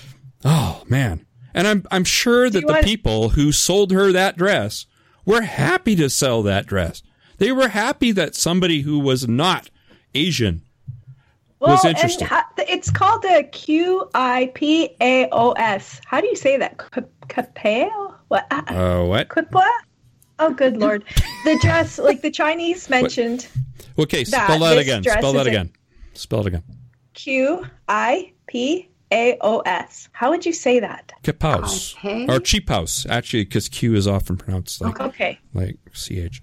A: Oh, man. And I'm I'm sure that
B: you
A: the
B: want-
A: people who sold her that dress were happy to sell that dress. They were happy that somebody who was not Asian
B: Well,
A: was
B: and
A: interested.
B: ha- it's called a Q I P A O S. How do you say that? Capeo? What? Uh,
A: Uh, what?
B: Quipwa? Oh, good Lord. The dress, like the Chinese mentioned,
A: Okay,
B: that
A: spell that
B: this
A: again.
B: dress
A: Spell that
B: is a-
A: again. Spell it again.
B: Q I P A O S. How would you say that?
A: Kipaus.
C: Okay.
A: Or cheap house, actually, because Q is often pronounced like
B: Okay.
A: like C H.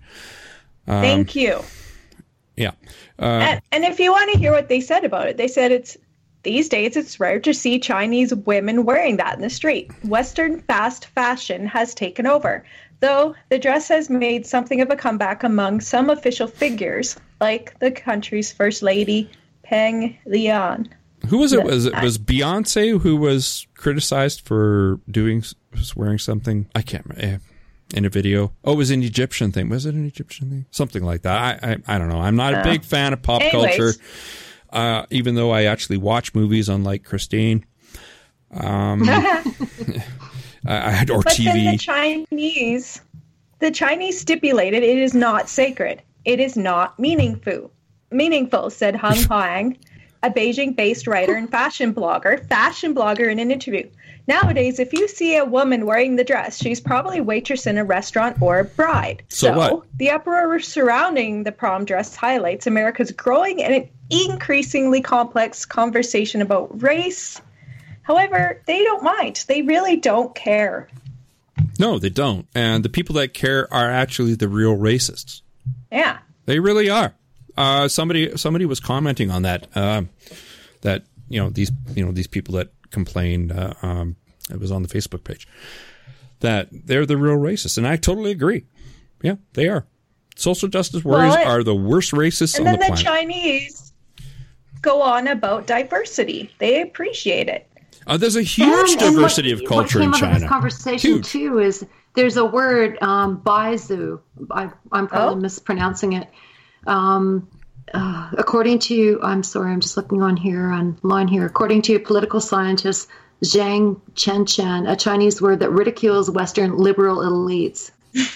B: Thank you.
A: Yeah. Uh,
B: And, and if you want to hear what they said about it, they said it's these days it's rare to see Chinese women wearing that in the street. Western fast fashion has taken over, though the dress has made something of a comeback among some official figures, like the country's first lady, Peng Lian.
A: who was it? Was it was Beyonce who was criticized for doing was wearing something? I can't remember. in a video. Oh, it was an Egyptian thing. Was it an Egyptian thing? Something like that. I I, I don't know. I'm not a big fan of pop
B: Anyways.
A: culture, uh, even though I actually watch movies, unlike Christine. Um, I, I or
B: but
A: T V.
B: then the Chinese, the Chinese stipulated it is not sacred. It is not meaningful. Meaningful, said Hung Huang, a Beijing-based writer and fashion blogger. Fashion blogger in an interview. Nowadays, if you see a woman wearing the dress, she's probably a waitress in a restaurant or a bride.
A: So,
B: so
A: what?
B: The uproar surrounding the prom dress highlights America's growing and increasingly complex conversation about race. However, they don't mind. They really don't care.
A: No, they don't. And the people that care are actually the real racists.
B: Yeah.
A: They really are. Uh, somebody somebody was commenting on that. Uh, that you know these you know these people that complained. Uh, um, it was on the Facebook page that they're the real racists, and I totally agree. Yeah, they are. Social justice warriors
B: well,
A: are the worst racists
B: and
A: on the
B: then the
A: planet.
B: Chinese go on about diversity. They appreciate it.
A: Uh, there's a huge
C: And- and
A: diversity
C: what,
A: of culture
C: what came
A: in
C: out
A: China.
C: of this conversation
A: Huge.
C: too is there's a word um, baizu. I, I'm probably
B: Oh.
C: mispronouncing it. Um, uh, according to, I'm sorry, I'm just looking on here online here. According to political scientist Zhang Chenchen, a Chinese word that ridicules Western liberal elites.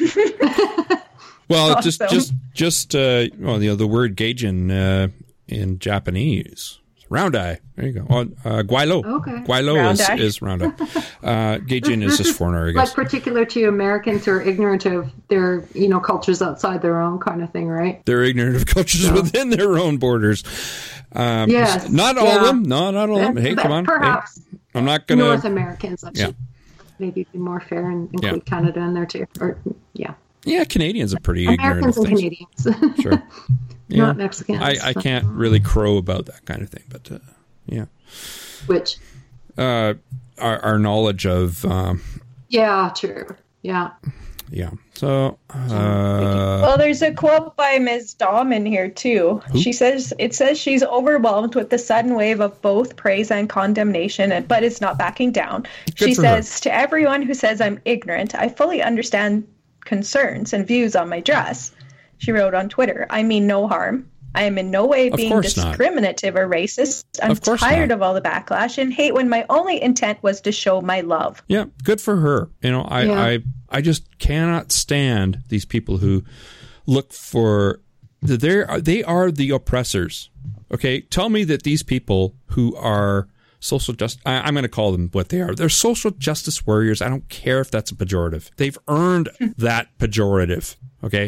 A: Well, just
B: Awesome.
A: just just uh, well, you know, the word gaijin uh, in Japanese, round eye. There you go. Oh, uh, guailo.
C: Okay.
A: Guailo
B: Round
A: is,
B: eye.
A: is round eye. Uh, gaijin is just foreigner, I
C: Like
A: guess.
C: particular to Americans who are ignorant of their, you know, cultures outside their own kind of thing, right?
A: They're ignorant of cultures within their own borders. Um,
C: Yes,
A: not all
C: yeah.
A: of them. No, not all of them. Hey,
C: But
A: come on. Hey,
C: Perhaps
A: I'm not gonna.
C: North Americans. I
A: Yeah.
C: should maybe be more fair and include
A: Yeah.
C: Canada in there too. Or yeah,
A: Yeah, Canadians are pretty ignorant
C: Americans
A: of
C: and
A: things.
C: Canadians,
A: Sure. Yeah.
C: not Mexicans.
A: I, I can't really crow about that kind of thing, but uh, yeah,
C: Which,
A: uh, our, our knowledge of um,
C: yeah, true. Yeah,
A: yeah. So uh,
B: Well, there's a quote by Miz Dom in here too. She says it says she's overwhelmed with the sudden wave of both praise and condemnation, and- but is not backing down.
A: Good
B: She
A: for her.
B: says to everyone who says I'm ignorant, I fully understand concerns and views on my dress. She wrote on Twitter, I mean no harm. I am in no way
A: Of
B: being
A: course not.
B: discriminative or racist. I'm
A: Of course
B: tired
A: not.
B: of all the backlash and hate when my only intent was to show my love.
A: yeah, good for her. You know, I,
C: Yeah.
A: I, I just cannot stand these people who look for. They they are the oppressors. Okay, tell me that these people who are social justice, I'm going to call them what they are. They're social justice warriors. I don't care if that's a pejorative. They've earned that pejorative. Okay,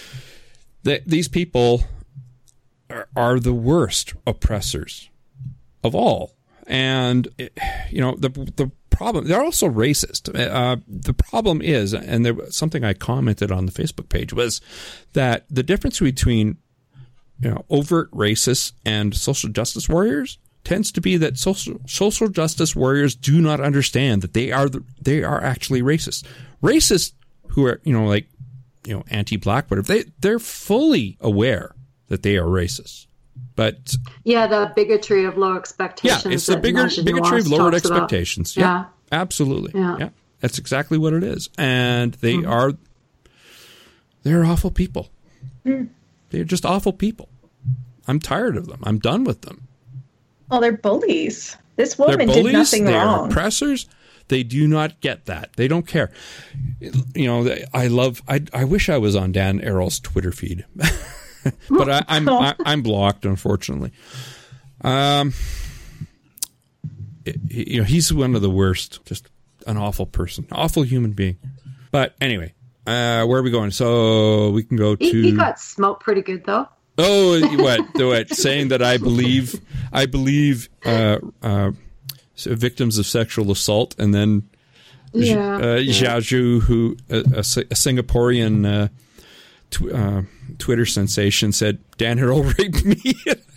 A: they, these people are, are the worst oppressors of all. And, you know, the the problem, they're also racist. Uh, the problem is, and there was something I commented on the Facebook page, was that the difference between, you know, overt racists and social justice warriors tends to be that social social justice warriors do not understand that they are the, they are actually racist. Racists who are, you know, like, you know, anti-black, whatever, they they're fully aware that they are racist. But
C: yeah, the bigotry of low expectations.
A: yeah, it's the
C: that
A: bigger
C: Najee
A: bigotry of
C: Nawaz
A: lowered
C: talks about.
A: expectations. Yeah,
C: Yeah.
A: absolutely.
C: Yeah.
A: Yeah, that's exactly what it is. And they
C: Mm-hmm.
A: are, they're awful people.
B: Mm.
A: They're just awful people. I'm tired of them. I'm done with them.
B: Well, they're bullies. This
A: They're
B: woman
A: bullies.
B: did nothing
A: They are
B: wrong.
A: oppressors. They do not get that. They don't care. You know, they- I love. I I wish I was on Dan Errol's Twitter feed, but I, I'm I, I'm blocked, unfortunately. Um, it- you know, he's one of the worst. Just an awful person, awful human being. But anyway, uh, where are we going? So we can go to.
C: He, he got smoked pretty good though.
A: Oh, what? what? Saying that I believe, I believe uh, uh, so victims of sexual assault, and then
C: Yeah.
A: uh, Zhao Zhu, who a, a, a Singaporean uh, tw- uh, Twitter sensation, said Dan Harrell raped me,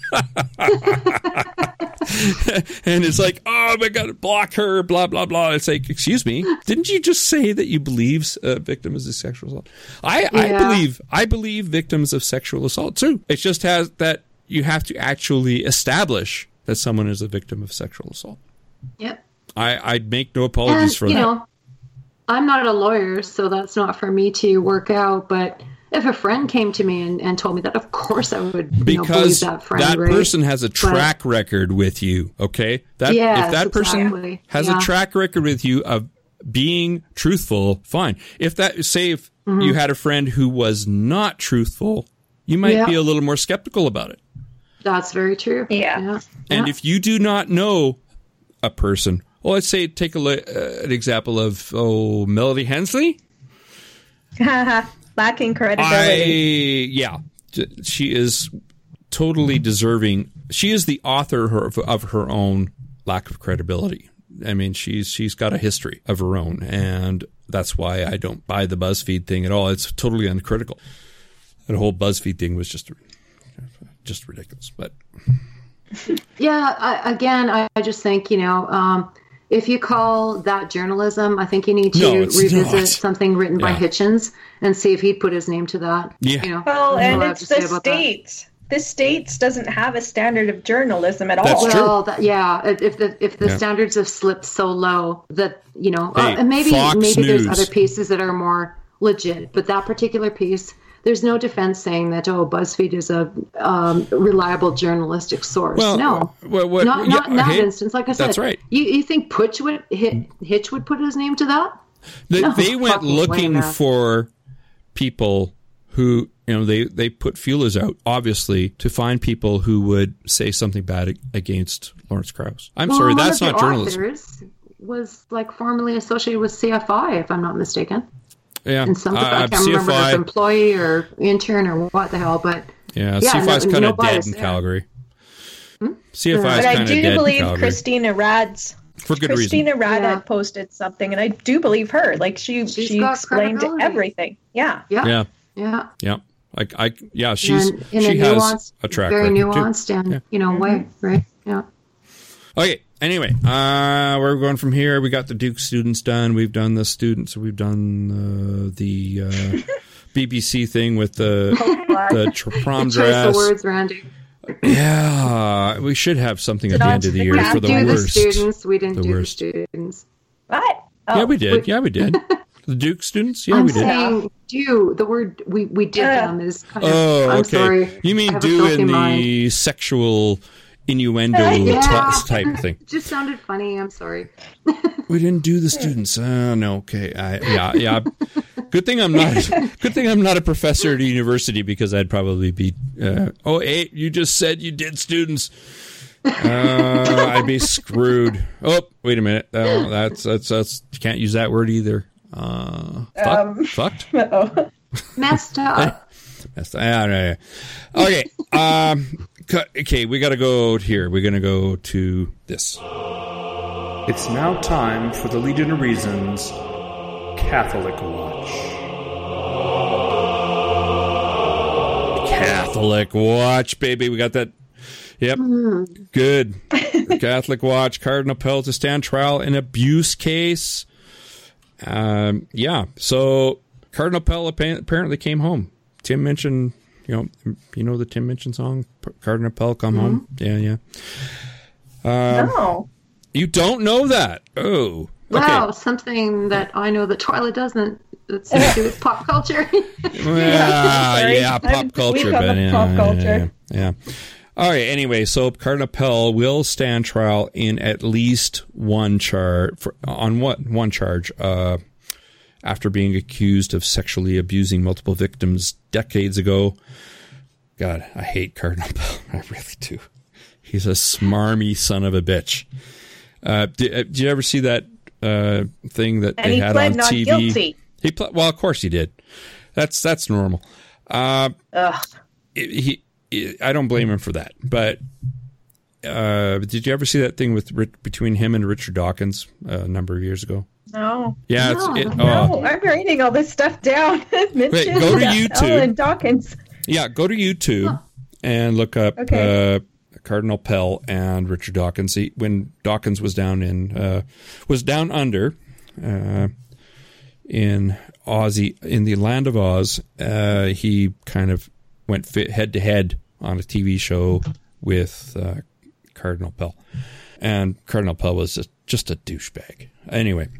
A: and it's like, oh my god, block her, blah blah blah. It's like, excuse me, didn't you just say that you believe uh, victims of sexual assault? I, I
C: Yeah.
A: believe I believe victims of sexual assault too. It just has that you have to actually establish that someone is a victim of sexual assault.
C: Yep.
A: I I'd make no apologies
C: And,
A: for
C: you
A: that.
C: know, I'm not a lawyer, so that's not for me to work out. But if a friend came to me and, and told me that, of course I would you know, believe
A: because
C: that friend.
A: that
C: right?
A: person has a
C: But-
A: track record with you. Okay, that
C: Yes,
A: if that person
C: exactly.
A: has
C: Yeah.
A: a track record with you of being truthful, fine. If that say if
C: Mm-hmm.
A: you had a friend who was not truthful, you might
C: Yeah.
A: be a little more skeptical about it.
C: That's very true.
B: Yeah.
C: yeah.
A: And
C: Yeah.
A: if you do not know a person, well, let's say take a li- uh, an example of oh Melody Hensley.
B: Lacking
A: I
B: credibility.
A: yeah, she is totally deserving. She is the author of, of her own lack of credibility. I mean, she's she's got a history of her own, and that's why I don't buy the BuzzFeed thing at all. It's totally uncritical. That whole BuzzFeed thing was just just ridiculous. But
C: Yeah, I, again, I, I just think, you know, um, if you call that journalism, I think you need to
A: No, it's
C: revisit
A: not.
C: something written by
A: Yeah.
C: Hitchens and see if he'd put his name to that.
A: Yeah.
C: You know,
B: Well,
C: that's
B: and
C: what I have
B: it's
C: to say
B: the
C: about that.
B: states. The states doesn't have a standard of journalism at
A: That's
B: all.
A: true.
C: Well, that, yeah, if if the if the
A: Yeah.
C: standards have slipped so low that you know,
A: Hey,
C: uh, and maybe
A: Fox
C: maybe
A: News.
C: there's other pieces that are more legit, but that particular piece, there's no defense saying that oh, BuzzFeed is a um, reliable journalistic source.
A: well,
C: no,
A: well, what,
C: not
A: yeah,
C: not in that
A: okay,
C: instance. Like I said,
A: that's right.
C: You you think Putch would hit, Hitch would put his name to that?
A: They,
C: No
A: they went
C: fucking way,
A: looking
C: man.
A: for people who, you know, they, they put feelers out, obviously, to find people who would say something bad against Lawrence Krauss. I'm
C: Well,
A: sorry,
C: one
A: that's
C: of the
A: not journalism.
C: authors was like formerly associated with C F I, if I'm not mistaken.
A: Yeah,
C: And some
A: uh,
C: I can't
A: C F
C: remember if
A: I,
C: employee or intern or what the hell, but
A: yeah,
C: yeah,
A: C F I is
C: no-
A: kind
C: no
A: of dead
C: bias
A: in
C: there.
A: Calgary. C F I
C: But
A: is
B: But
A: kind
B: I
A: of
B: do
A: dead in
B: believe
A: Calgary.
B: Christina Rad's
A: For good
B: Christina
A: reason.
B: Rad
C: Yeah.
B: had posted something, and I do believe her. Like she
C: She's
B: she
C: got
B: explained
C: credibility.
B: everything. Yeah.
C: yeah,
A: Yeah,
C: yeah.
A: yeah. Like I, yeah, she's
C: and in
A: she
C: a
A: has
C: nuanced,
A: a track
C: very
A: record too.
C: nuanced and
A: Yeah.
C: you know way, right? Yeah.
A: Okay. Anyway, uh, we're going from here. We got the Duke students done. We've done the students. We've done uh, the uh, B B C thing with the the tr- prom
C: Choice of
A: dress.
C: words, Randy.
A: Yeah, we should have something at the
B: Did
A: end of the
B: not
A: year
B: we
A: for the
C: do the
A: worst.
C: students. We didn't
A: The
C: do
A: worst.
C: the students.
B: What? Oh,
A: Yeah, we did. Yeah, we did. The Duke students. Yeah,
C: I'm
A: we did.
C: saying do. The word we, we did
B: Yeah.
C: them is kind of.
A: Oh,
C: I'm
A: okay.
C: sorry.
A: You
C: I
A: mean
C: have a
A: do
C: filthy
A: in the
C: mind.
A: sexual innuendo
C: Yeah.
A: t- type thing?
C: Just sounded funny. I'm sorry.
A: We didn't do the students. Uh, no, okay. I, yeah, yeah. Good thing I'm not. Good thing I'm not a professor at a university because I'd probably be. Uh, oh, hey, you just said you did students. Uh, I'd be screwed. Oh, wait a minute. Oh, that's that's that's. You can't use that word either. Uh, fuck,
B: Um.
A: fucked.
B: Uh-oh.
C: Messed up.
A: That's, ah, no, no. Okay. Um. cu- Okay, we got to go here. We're gonna go to this.
D: It's now time for the Legion of Reasons Catholic Watch.
A: Catholic Watch, baby. We got that. Yep. Good. Catholic Watch. Cardinal Pell to stand trial in abuse case. Um, yeah. So Cardinal Pell appa- apparently came home. Tim mentioned, you know, you know the Tim Minchin song, P- Cardinal Pell Come Home. Yeah, yeah. Um,
B: No.
A: You don't know that? Oh. Okay.
C: Wow, something that I know that Twyla doesn't. It's to do with pop culture.
A: Well,
B: Sorry.
A: yeah,
B: I'm
A: pop culture,
B: weak on
A: but
B: the
A: yeah,
B: pop
A: yeah,
B: culture.
A: Yeah, yeah. All right. Anyway, so Cardinal Pell will stand trial in at least one charge for, on what one charge uh, after being accused of sexually abusing multiple victims decades ago. God, I hate Cardinal Pell. I really do. He's a smarmy son of a bitch. Uh, did, did you ever see that uh, thing that
B: And
A: they
B: he
A: had
B: pled
A: on
B: not
A: T V?
B: guilty.
A: He ple- well, of course he did. That's that's normal. Uh,
B: Ugh.
A: he, he, I don't blame him for that. But uh, did you ever see that thing with between him and Richard Dawkins uh, a number of years ago?
B: No.
A: Yeah,
C: No,
A: it's it,
C: no.
A: oh,
B: No, I'm writing all this stuff down.
A: Wait, go to YouTube.
B: Ellen Dawkins.
A: yeah. Go to YouTube and look up
B: Okay.
A: uh, Cardinal Pell and Richard Dawkins. He, when Dawkins was down in uh, was down under uh, in Aussie in the land of Oz, uh, he kind of went head to head on a T V show with uh, Cardinal Pell, and Cardinal Pell was just, just a douchebag. Anyway,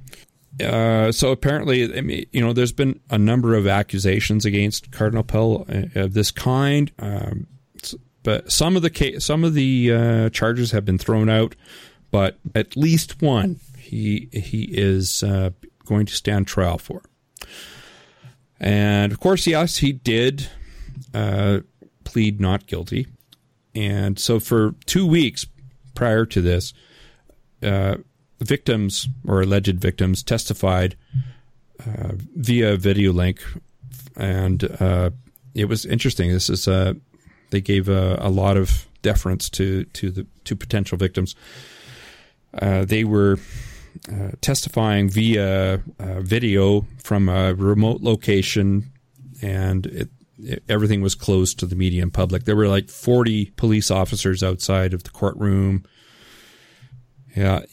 A: uh, so apparently, I mean, you know, there's been a number of accusations against Cardinal Pell of this kind. Um, but some of the case, some of the uh, charges have been thrown out, but at least one he he is uh, going to stand trial for. And of course, yes, he did uh, plead not guilty. And so for two weeks prior to this, uh, victims or alleged victims testified uh, via video link. And uh, it was interesting. This is uh, they gave a, a lot of deference to to the to potential victims. Uh, they were uh, testifying via uh, video from a remote location, and it, it, everything was closed to the media and public. There were like forty police officers outside of the courtroom. Yeah,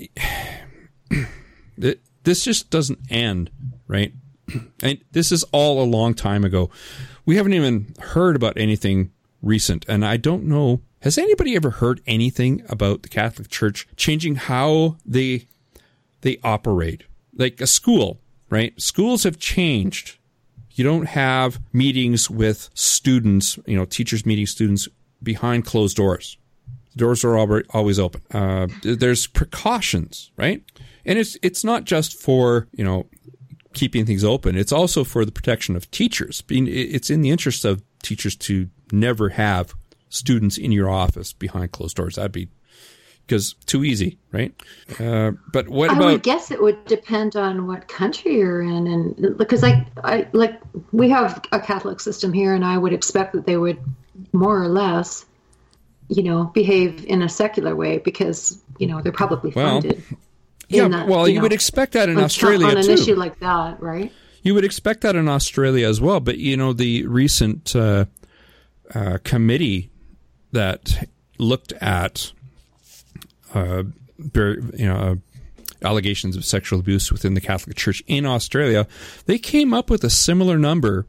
A: it, this just doesn't end, right? And this is all a long time ago. We haven't even heard about anything recent, and I don't know. Has anybody ever heard anything about the Catholic Church changing how they they operate? Like a school, right? Schools have changed. You don't have meetings with students, you know, teachers meeting students behind closed doors. The doors are always open. Uh, there's precautions, right? And it's it's not just for, you know, keeping things open. It's also for the protection of teachers. It's in the interest of teachers to never have students in your office behind closed doors. That'd be because too easy, right? Uh, but what about?
C: I would guess it would depend on what country you're in, and because like I like we have a Catholic system here, and I would expect that they would more or less, you know, behave in a secular way because you know they're publicly funded.
A: Well, yeah,
C: that,
A: well, you,
C: you know,
A: would expect that in
C: on,
A: Australia
C: on an
A: too.
C: issue like that, right?
A: You would expect that in Australia as well, but you know the recent uh, uh, committee that looked at uh, you know uh, allegations of sexual abuse within the Catholic Church in Australia, they came up with a similar number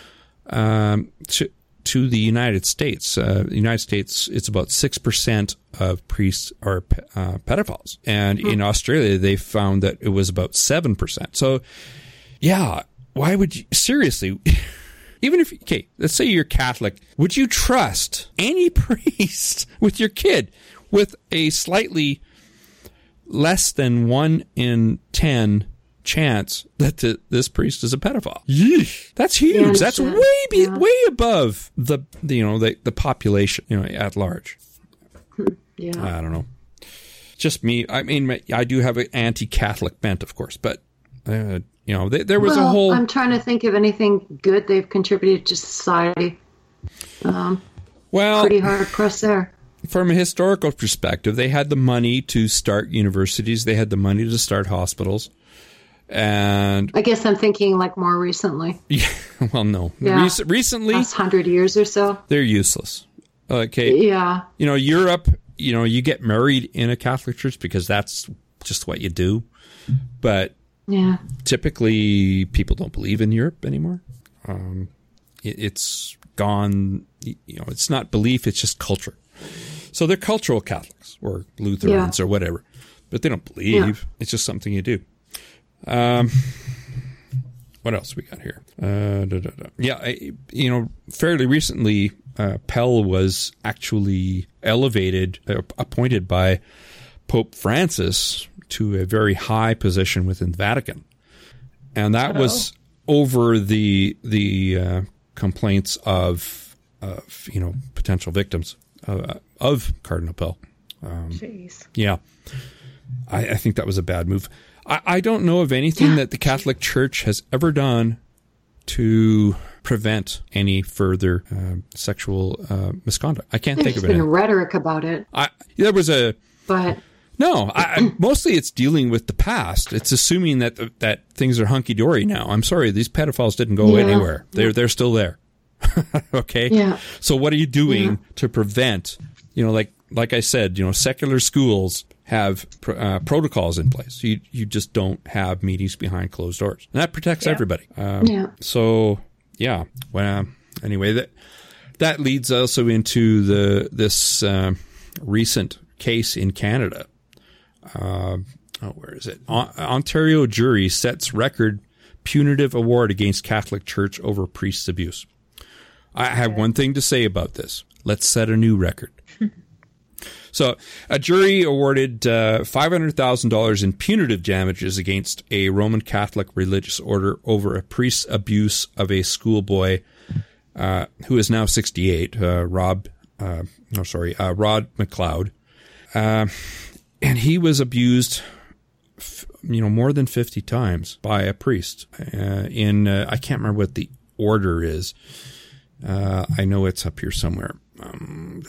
A: um, to to the United States. Uh, the United States, it's about six percent of priests are uh, pedophiles, and hmm. in Australia, they found that it was about seven percent. So, yeah, why would you seriously? Even if, okay, let's say you're Catholic, would you trust any priest with your kid with a slightly less than one in ten chance that the, this priest is a pedophile? Yeesh, that's huge. Yeah, that's sure. way be, yeah. way above the, the you know the, the population, you know, at large.
C: Yeah,
A: I don't know. Just me. I mean, I do have an anti-Catholic bent, of course, but. Uh, You know, there, there was
C: well,
A: a whole...
C: I'm trying to think of anything good they've contributed to society. Um,
A: well,
C: pretty hard pressed there.
A: From a historical perspective, they had the money to start universities. They had the money to start hospitals. And...
C: I guess I'm thinking like more recently.
A: Yeah, well, no.
C: Yeah.
A: Rec- recently...
C: Last hundred years or so.
A: They're useless. Okay.
C: Yeah.
A: You know, Europe, you know, you get married in a Catholic church because that's just what you do. But...
C: Yeah.
A: Typically, people don't believe in Europe anymore. Um, it, it's gone. You know, it's not belief; it's just culture. So they're cultural Catholics or Lutherans
C: yeah.
A: or whatever, but they don't believe. Yeah. It's just something you do. Um, what else we got here? Uh, da, da, da. Yeah, I, you know, fairly recently, uh, Pell was actually elevated, uh, appointed by Pope Francis to a very high position within the Vatican. And that oh. was over the the uh, complaints of, of, you know, potential victims uh, of Cardinal Pell. Um,
B: Jeez.
A: Yeah. I, I think that was a bad move. I, I don't know of anything that the Catholic Church has ever done to prevent any further uh, sexual uh, misconduct. I can't
C: There's
A: think of it.
C: There's been rhetoric about it.
A: I, there was a...
C: But...
A: No, I, mostly it's dealing with the past. It's assuming that that things are hunky dory now. I'm sorry, these pedophiles didn't go
C: yeah.
A: anywhere. They're they're still there. Okay.
C: Yeah.
A: So what are you doing
C: yeah.
A: to prevent? You know, like like I said, you know, secular schools have uh, protocols in place. You you just don't have meetings behind closed doors, and that protects
B: yeah.
A: everybody. Um,
C: yeah.
A: So yeah. Well, anyway, that that leads also into the this uh, recent case in Canada. Uh, oh, where is it? O- Ontario jury sets record punitive award against Catholic Church over priest abuse. I have one thing to say about this. Let's set a new record. So a jury awarded uh, five hundred thousand dollars in punitive damages against a Roman Catholic religious order over a priest's abuse of a schoolboy uh, who is now sixty-eight, uh, Rob, uh, no, sorry, uh, Rod McLeod. Uh, and he was abused, f- you know, more than fifty times by a priest uh, in, uh, I can't remember what the order is. Uh, I know it's up here somewhere. Um,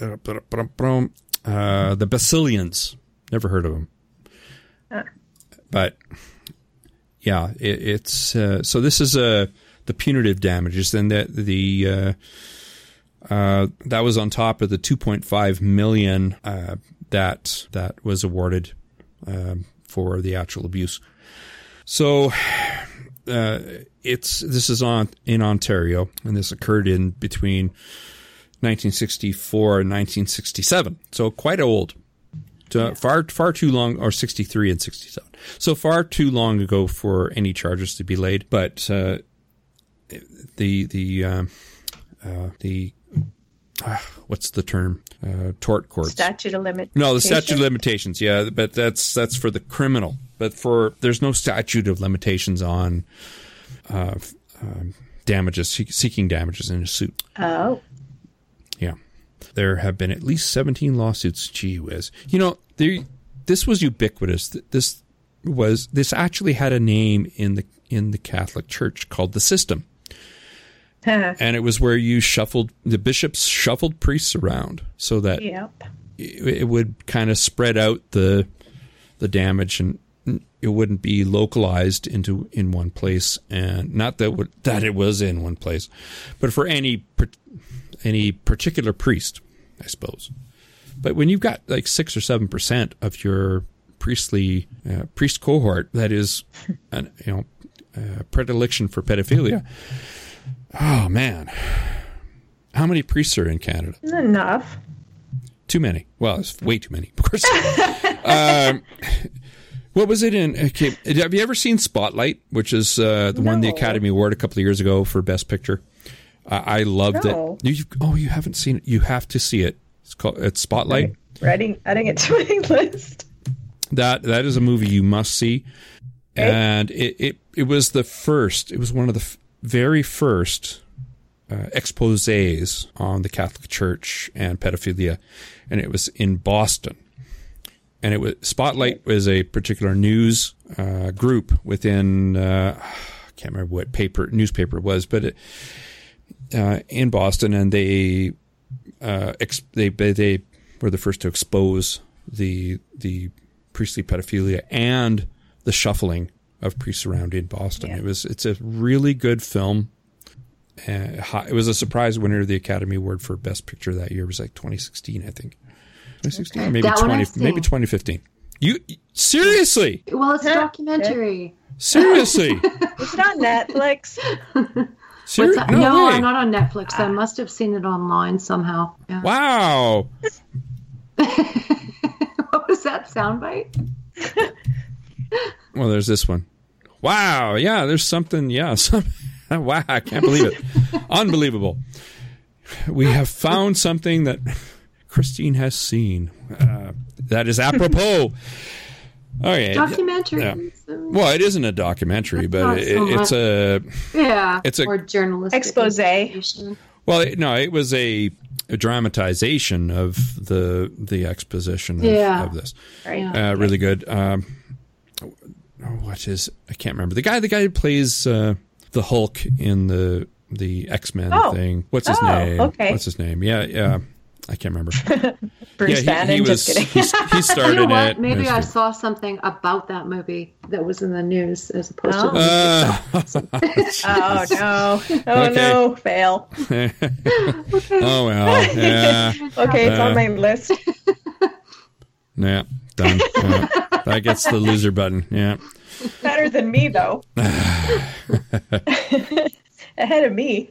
A: Uh, the Basilians. Never heard of them. Uh. But, yeah, it, it's... Uh, so this is uh, the punitive damages. And the, the uh, uh, that was on top of the two point five million dollars uh, that that was awarded um, for the actual abuse. So uh, it's this is on in Ontario, and this occurred in between nineteen sixty-four and nineteen sixty-seven. So quite old. To, far far too long, or sixty-three and sixty-seven. So far too long ago for any charges to be laid. But uh, the the uh, uh, the uh, what's the term? Uh, tort courts.
B: Statute of limitations.
A: No, the statute of limitations. Yeah, but that's that's for the criminal. But for there's no statute of limitations on uh, um, damages, seeking damages in a suit.
B: Oh.
A: Yeah. There have been at least seventeen lawsuits. Gee whiz. You know, there, this was ubiquitous. This was this actually had a name in the in the Catholic Church called the system. And it was where you shuffled, the bishops shuffled priests around so that
B: yep.
A: it, it would kind of spread out the the damage, and it wouldn't be localized into in one place. And not that would, that it was in one place, but for any any particular priest, I suppose. But when you've got like six or seven percent of your priestly uh, priest cohort that is, an, you know, uh, predilection for pedophilia, oh man, how many priests are in Canada?
B: Enough.
A: Too many. Well, it's way too many, of course. um, what was it in? Okay, have you ever seen Spotlight, which is uh, the
B: no.
A: won the Academy Award a couple of years ago for Best Picture? Uh, I loved
B: no.
A: it. You, oh, you haven't seen it? You have to see it. It's called it's Spotlight.
B: Adding, adding it to my list.
A: That that is a movie you must see, okay. and it, it it was the first. It was one of the f- very first uh, exposés on the Catholic Church and pedophilia, and it was in Boston. And it was Spotlight was a particular news uh, group within uh, I can't remember what paper newspaper it was, but it, uh, in Boston, and they uh, ex- they they were the first to expose the the priestly pedophilia and the shuffling of priests around in Boston. Yeah. It was it's a really good film. Uh, it was a surprise winner of the Academy Award for Best Picture that year. It was like twenty sixteen, I think. twenty sixteen, okay. maybe twenty, maybe twenty fifteen. You seriously?
C: Well, it's a documentary.
A: Seriously?
B: Is it on Netflix?
A: Seri-
C: no,
A: no
C: I'm not on Netflix. I must have seen it online somehow. Yeah.
A: Wow.
C: What was that soundbite?
A: Well, there's this one. Wow. Yeah, there's something. Yeah. Some, wow. I can't believe it. Unbelievable. We have found something that Christine has seen. Uh, that is apropos. Okay.
C: Documentary.
A: Yeah. Well, it isn't a documentary, but it, so it's a
C: yeah,
A: it's a
C: or journalistic
B: expose.
A: Well, it, no, it was a, a dramatization of the the exposition of,
C: yeah.
A: of this.
B: Right.
A: Uh, really good. Um, what is I can't remember the guy. The guy who plays uh, the Hulk in the the X-Men
B: oh.
A: thing. What's his
B: oh,
A: name?
B: Okay.
A: What's his name? Yeah, yeah. I can't remember.
B: Bruce
A: yeah, he,
B: Bannon,
A: he was,
B: just kidding.
A: He, he started
C: you know what?
A: it.
C: Maybe I
A: good.
C: saw something about that movie that was in the news as opposed
B: oh.
C: to the movie.
B: Uh, oh, no. Oh,
A: okay.
B: no. Fail.
C: Okay.
A: Oh, well. Yeah.
B: Okay, it's
A: uh,
B: on my list.
A: Yeah, done. Yeah. That gets the loser button. Yeah.
B: Better than me, though. Ahead of me.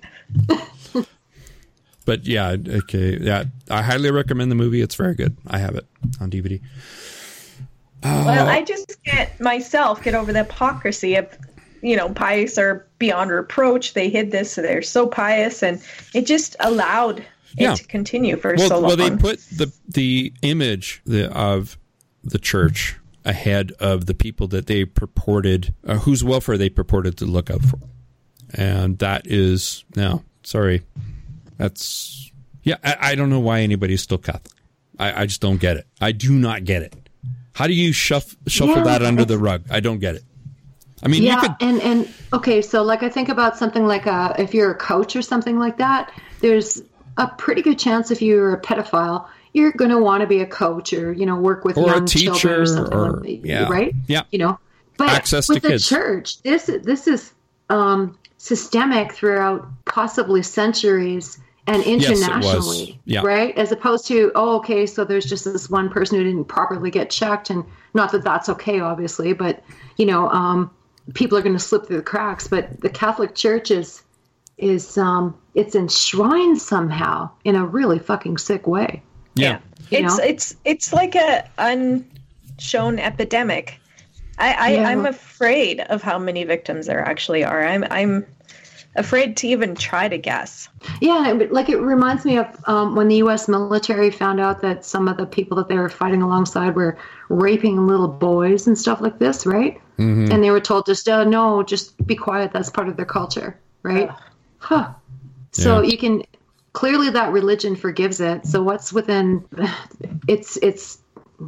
A: But yeah, okay, yeah, I highly recommend the movie. It's very good. I have it on D V D. Oh.
B: Well, I just can't myself get over the hypocrisy of, you know, pious are beyond reproach. They hid this, so they're so pious, and it just allowed
A: Yeah.
B: it to continue for
A: well,
B: so long.
A: well, they put the the image the, of the church ahead of the people that they purported, uh, whose welfare they purported to look out for, and that is no, sorry, that's yeah. I, I don't know why anybody's still Catholic. I, I just don't get it. I do not get it. How do you shuff, shuffle
C: Yeah,
A: that under the rug? I don't get it. I mean,
C: yeah,
A: you could.
C: and and okay, so like I think about something like a, if you're a coach or something like that, there's a pretty good chance if you're a pedophile, you're going to want to be a coach or, you know, work with
A: Or a
C: young children
A: teacher
C: or something,
A: or-
C: like,
A: yeah.
C: right?
A: Yeah.
C: You know, but
A: Access to
C: with the
A: kids.
C: church, this this is um, systemic throughout possibly centuries and
A: Yes, it was.
C: internationally,
A: Yeah.
C: right? As opposed to, oh, okay, so there's just this one person who didn't properly get checked, and not that that's okay, obviously, but you know, um, people are going to slip through the cracks. But the Catholic Church is is um, it's enshrined somehow in a really fucking sick way.
A: Yeah.
C: You
B: It's
C: know?
B: it's it's like a unshown epidemic. I, I
C: Yeah.
B: I'm afraid of how many victims there actually are. I'm I'm afraid to even try to guess.
C: Yeah, but like it reminds me of um, when the U S military found out that some of the people that they were fighting alongside were raping little boys and stuff like this, right?
A: Mm-hmm.
C: And they were told just, oh, no, just be quiet. That's part of their culture, right? Huh. So
A: Yeah.
C: you can clearly that religion forgives it. So what's within it's it's.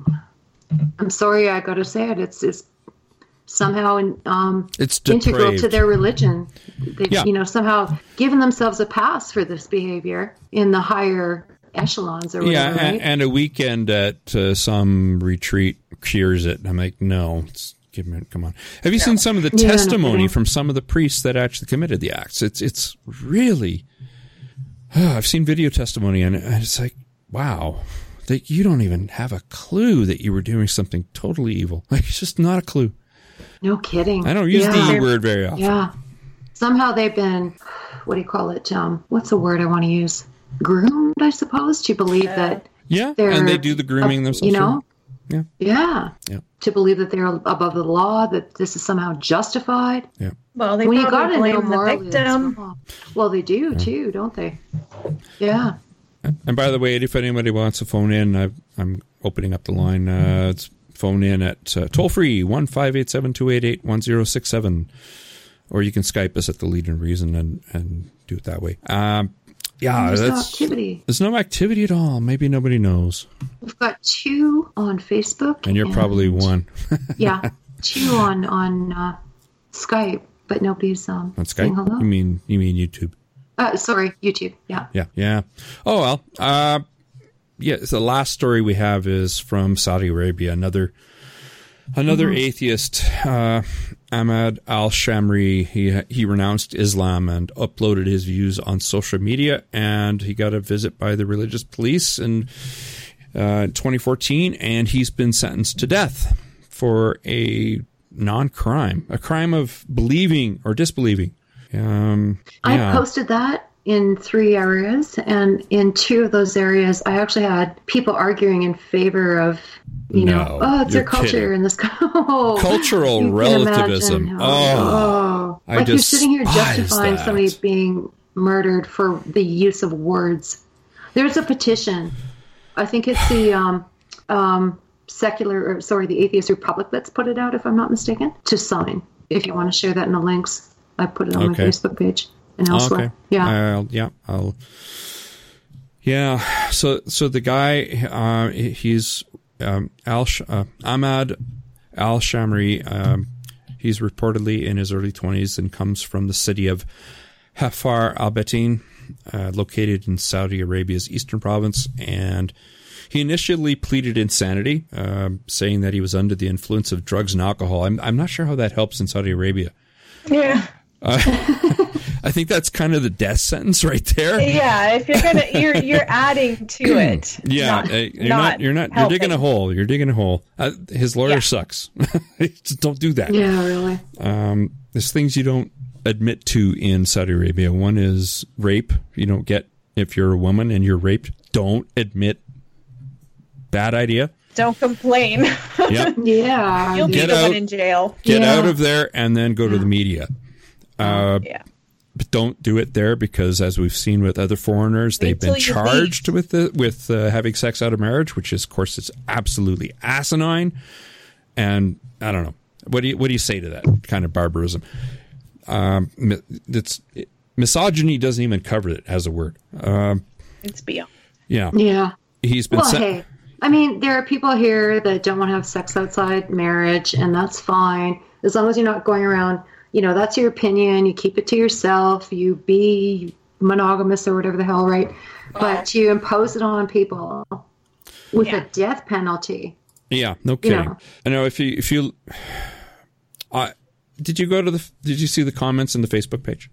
C: I'm sorry, I got to say it. It's it's somehow in, um,
A: It's
C: integral
A: depraved.
C: to their religion. They've,
A: Yeah.
C: you know, somehow given themselves a pass for this behavior in the higher echelons or
A: Yeah,
C: whatever,
A: and,
C: right?
A: and a weekend at uh, some retreat cures it. I'm like, no, it's, give me, come on. Have you seen some of the
C: Yeah, no
A: testimony
C: kidding.
A: from some of the priests that actually committed the acts? It's it's really. I've seen video testimony, and it's like, wow, that you don't even have a clue that you were doing something totally evil. Like, it's just not a clue.
C: No kidding.
A: I don't use
C: yeah.
A: the E word very often.
C: Yeah. Somehow they've been, what do you call it? Um, what's the word I want to use? Groomed, I suppose, to believe that
A: Yeah,
C: they're,
A: and they do the grooming
C: uh,
A: themselves.
C: You know?
A: Yeah.
C: Yeah.
A: Yeah.
C: To believe that they're above the law, that this is somehow justified.
A: Yeah.
B: Well, they
C: When you got
B: probably
C: to know
B: blame the
C: morally, it's
B: victim.
C: wrong. Well, they do too, don't they? Yeah.
A: And by the way, if anybody wants to phone in, I've, I'm opening up the line. Uh, it's phone in at uh, toll free one five eight seven two eight eight one zero six seven, or you can Skype us at the Lead and Reason and, and do it that way. Um, yeah,
C: There's no
A: that's
C: activity.
A: There's no activity at all. Maybe nobody knows,
C: We've got two on Facebook,
A: and you're probably one
C: yeah, two on on uh, Skype, but nobody's um
A: on
C: saying
A: Skype.
C: hello.
A: You mean you mean YouTube?
C: Uh, sorry, YouTube. Yeah.
A: Yeah, yeah. Oh well. Uh, yeah. So the last story we have is from Saudi Arabia. Another, another
C: Mm-hmm.
A: atheist, uh, Ahmad Al-Shamri. He he renounced Islam and uploaded his views on social media, and he got a visit by the religious police in uh, twenty fourteen, and he's been sentenced to death for a non-crime, a crime of believing or disbelieving. Um, yeah.
C: I posted that in three areas, and in two of those areas, I actually had people arguing in favor of, you
A: No,
C: know, oh, it's
A: you're
C: their culture
A: kidding.
C: and this. Oh,
A: Cultural
C: you can
A: relativism.
C: imagine
A: Oh,
C: how- oh.
A: I
C: like you're sitting here
A: despise
C: justifying
A: that.
C: somebody being murdered for the use of words. There's a petition. I think it's the um, um, secular, or sorry, the Atheist Republic that's put it out, if I'm not mistaken, to sign. If you want to share that in the links. I put it on
A: Okay.
C: my Facebook page and elsewhere.
A: Okay.
C: Yeah.
A: I'll, yeah. I'll. Yeah. So, so the guy, uh, he's um, Al uh, Ahmad Al-Shamri. Um, he's reportedly in his early twenties and comes from the city of Hafar al-Batin, uh, located in Saudi Arabia's eastern province, and he initially pleaded insanity, uh, saying that he was under the influence of drugs and alcohol. I'm, I'm not sure how that helps in Saudi Arabia.
B: Yeah.
A: Uh, I think that's kind of the death sentence right there.
B: Yeah, if you're gonna, you're you're adding to it.
A: Yeah,
B: not,
A: uh, you're not. You're not. You're digging a hole. You're digging a hole. Uh, his lawyer
B: Yeah.
A: sucks. Just don't do that.
C: Yeah, really.
A: Um, there's things you don't admit to in Saudi Arabia. One is rape. You don't get if you're a woman and you're raped. Don't admit. Bad idea.
B: Don't complain.
A: Yep.
C: Yeah.
B: You'll be
A: Get
B: the
A: out.
B: one in jail.
A: Get
C: Yeah.
A: out of there and then go to the media. Uh,
B: Yeah.
A: But don't do it there because, as we've seen with other foreigners, they've been
B: till you
A: charged with the, with uh, having sex out of marriage, which is, of course, it's absolutely asinine. And I don't know, what do you what do you say to that kind of barbarism? Um, it's it, misogyny doesn't even cover it as a word. Um,
B: It's beyond.
A: yeah,
C: Yeah.
A: he's been.
C: Well,
A: Sen-
C: hey, I mean, there are people here that don't want to have sex outside marriage, and that's fine as long as you're not going around. You know, that's your opinion. You keep it to yourself. You be monogamous or whatever the hell, right? But to impose it on people with
B: Yeah.
C: a death penalty.
A: Yeah, no kidding.
C: know.
A: I know if you if you, uh, did you go to the? Did you see the comments in the Facebook page?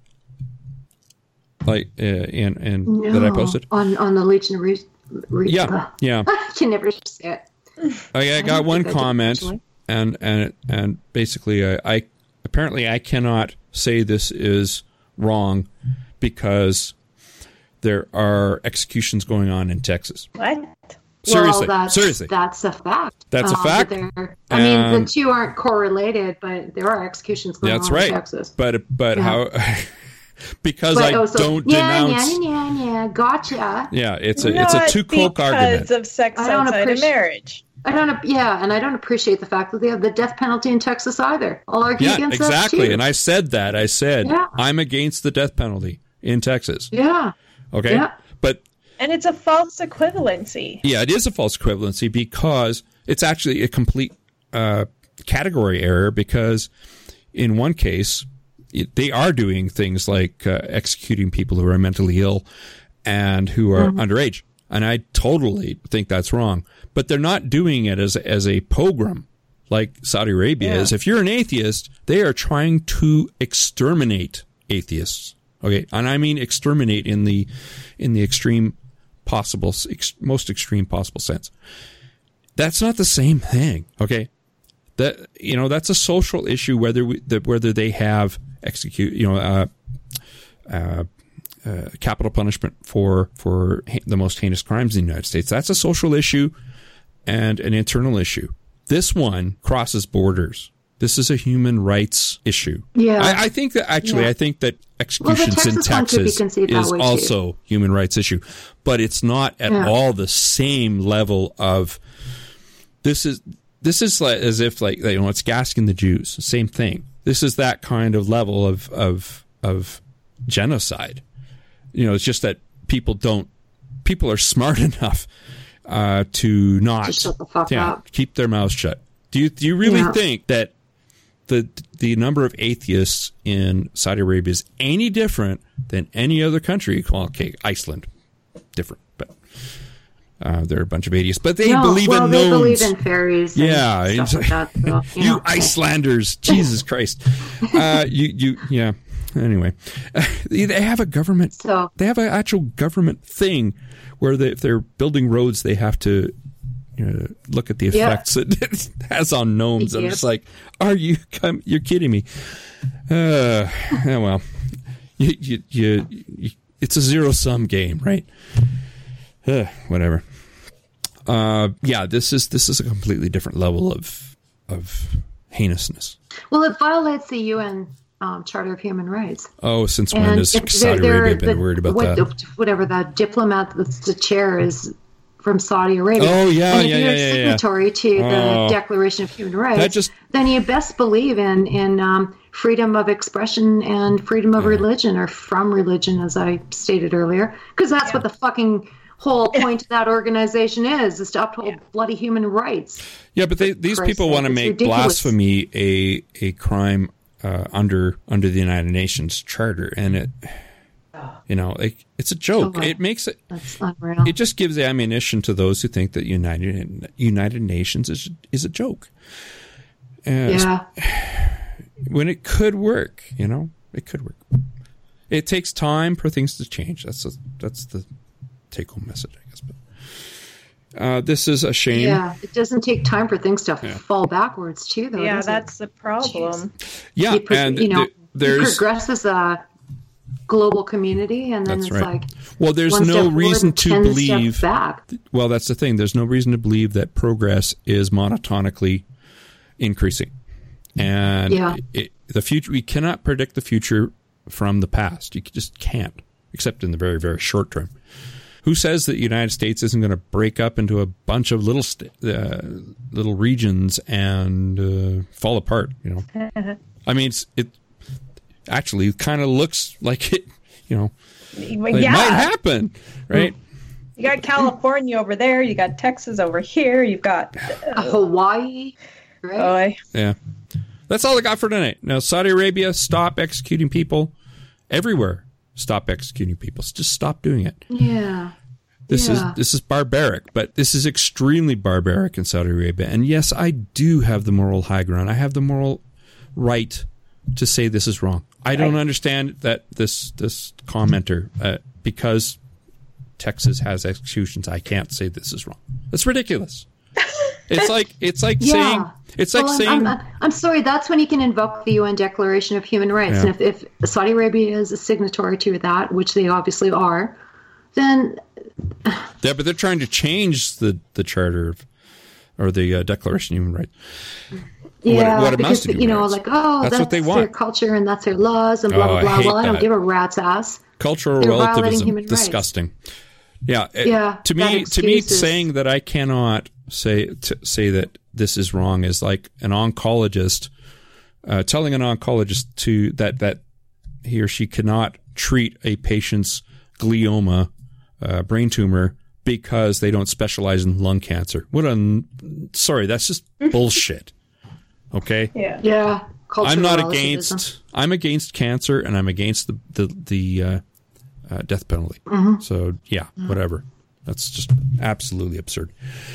A: Like, uh, and and
C: No,
A: that I posted.
C: on on the Legion of Re- Re-
A: Yeah, yeah.
C: I can never say it.
A: I, I got
C: don't
A: one
C: think I did,
A: comment,
C: actually.
A: and and and basically, I, I apparently I cannot say this is wrong because there are executions going on in Texas.
B: What?
A: Seriously,
C: well, that's,
A: seriously,
C: that's a fact.
A: That's a
C: Um,
A: fact.
C: but they're- I mean,
A: Um,
C: the two aren't correlated, but there are executions going
A: that's
C: on
A: right.
C: in Texas.
A: But but
C: Yeah.
A: how? Because
C: But
A: I
C: also,
A: don't
C: yeah,
A: denounce.
C: Yeah, yeah, yeah, gotcha.
A: Yeah, it's a it's a
B: Not
A: too coke
B: because
A: argument.
B: of sex
C: I don't
B: outside of
C: appreciate-
B: marriage.
C: I don't, ap- yeah, and I don't appreciate the fact that they have the death penalty in Texas either. I'll argue
A: Yeah,
C: against
A: exactly.
C: that too.
A: And I said that. I said
C: Yeah.
A: I'm against the death penalty in Texas.
C: yeah,
A: Okay,
C: Yeah.
A: but
B: And it's a false equivalency.
A: yeah, it is a false equivalency because it's actually a complete uh, category error. Because in one case, it, they are doing things like uh, executing people who are mentally ill and who are
C: Mm-hmm.
A: underage, and I totally think that's wrong. But they're not doing it as as a pogrom like Saudi Arabia
B: Yeah.
A: is. If you're an atheist, they are trying to exterminate atheists. Okay, and I mean exterminate in the in the extreme possible, ex, most extreme possible sense. That's not the same thing. Okay, that you know that's a social issue whether we, the, whether they have execute you know uh, uh, uh, capital punishment for for ha- the most heinous crimes in the United States. That's a social issue and an internal issue. This one crosses borders. This is a human rights issue.
C: Yeah.
A: I, I think that actually,
C: Yeah.
A: I think that executions
C: Texas
A: in
C: one could be
A: Texas
C: conceived that
A: is
C: way, too.
A: also human rights issue, but it's not at
C: Yeah.
A: all the same level of. This is this is like as if like you know it's gasking the Jews. Same thing. This is that kind of level of of of genocide. You know, it's just that people don't. People are smart enough uh, to not
C: Just shut the fuck
A: yeah,
C: up.
A: keep their mouths shut. Do you do you really
C: Yeah.
A: think that the the number of atheists in Saudi Arabia is any different than any other country? Well, okay, Iceland, different, but uh, they're a bunch of atheists, but they
C: no,
A: believe
C: well,
A: in
C: they
A: gnomes.
C: believe in fairies. And
A: Yeah,
C: stuff like that. So, you,
A: you
C: know.
A: Icelanders, Jesus Christ! Uh, you you yeah. Anyway, they have a government.
C: So-
A: they have an actual government thing where they, if they're building roads, they have to you know, look at the
C: Yeah.
A: effects it has on gnomes. I'm
C: Yep.
A: just like, are you? Come, you're kidding me? Uh, yeah, well, you, you, you, you, it's a zero sum game, right? Uh, whatever. Uh, yeah, this is this is a completely different level of of heinousness.
C: Well, it violates the U N um, Charter of Human Rights.
A: Oh, since when
C: And
A: has
C: if
A: Saudi
C: they're-
A: Arabia been
C: the-
A: worried about
C: what,
A: that?
C: Whatever the diplomat that's the chair is from Saudi Arabia.
A: Oh, yeah,
C: and if
A: yeah,
C: you're
A: yeah, yeah, yeah.
C: signatory to
A: Oh.
C: the Declaration of Human Rights,
A: That just-
C: then you best believe in in um, freedom of expression and freedom of religion, or from religion, as I stated earlier, because that's what the fucking whole point of that organization is: is to uphold bloody human rights.
A: Yeah, but they, these
C: Christ's
A: people
C: sake,
A: want to
C: it's
A: make
C: ridiculous.
A: blasphemy a a crime uh, under under the United Nations Charter, and it, you know, like it's a joke.
C: Oh, wow.
A: It makes it.
C: That's unreal.
A: It just gives ammunition to those who think that United United Nations is is a joke. And
C: yeah.
A: when it could work, you know, it could work. It takes time for things to change. That's a, that's the take home message, I guess. But uh, this is a shame.
C: Yeah, it doesn't take time for things to fall backwards, too, though.
B: Yeah,
C: does it?
B: that's the problem.
A: Yeah,
C: It pro-
A: and
C: you know,
A: th- there's
C: it progresses uh, global community, and then
A: That's
C: it's
A: right.
C: like,
A: Well, there's
C: one
A: no
C: step forward
A: reason
C: and
A: to
C: ten
A: believe.
C: steps back.
A: Well, that's the thing. There's no reason to believe that progress is monotonically increasing, and
C: Yeah.
A: it, the future. We cannot predict the future from the past. You just can't, except in the very, very short term. Who says that the United States isn't going to break up into a bunch of little st- uh, little regions and uh, fall apart? You know, I mean, it's, it actually kind of looks like it. You know,
B: Yeah.
A: it might happen, right?
B: You got California over there. You got Texas over here. You've got
C: Uh, Hawaii, right?
B: uh,
A: Yeah. That's all I got for tonight. Now, Saudi Arabia, stop executing people everywhere. Stop executing people. Just stop doing it.
C: yeah.
A: This
C: Yeah.
A: is this is barbaric, but this is extremely barbaric in Saudi Arabia. And yes, I do have the moral high ground. I have the moral right to say this is wrong. I don't
B: Right.
A: understand that this this commenter, uh, because Texas has executions, I can't say this is wrong. That's ridiculous. It's like it's like
C: Yeah.
A: saying it's like
C: Well, I'm-
A: saying
C: I'm, I'm sorry. That's when you can invoke the U N Declaration of Human Rights.
A: Yeah.
C: And if, if Saudi Arabia is a signatory to that, which they obviously are, then
A: yeah, but they're trying to change the the charter of, or the uh, Declaration of Human Rights.
C: yeah,
A: what amounts
C: because
A: to human
C: you know,
A: rights.
C: like oh,
A: That's
C: that's,
A: what they
C: their
A: want.
C: culture and that's their laws and blah
A: Oh,
C: blah
A: I
C: blah.
A: hate
C: Well, I don't
A: that.
C: give a rat's ass.
A: Cultural
C: They're violating
A: relativism,
C: human rights.
A: disgusting. Yeah, it-
C: Yeah,
A: to
C: that
A: me, to me,
C: excuse is-
A: saying that I cannot say to say that this is wrong is like an oncologist uh, telling an oncologist to that that he or she cannot treat a patient's glioma, uh, brain tumor, because they don't specialize in lung cancer. What a sorry, that's just bullshit. Okay.
B: yeah.
C: Yeah, cultural
A: I'm not
C: relativism.
A: against. I'm against cancer, and I'm against the the the uh, uh, death penalty.
C: Mm-hmm.
A: So yeah, whatever. That's just absolutely absurd.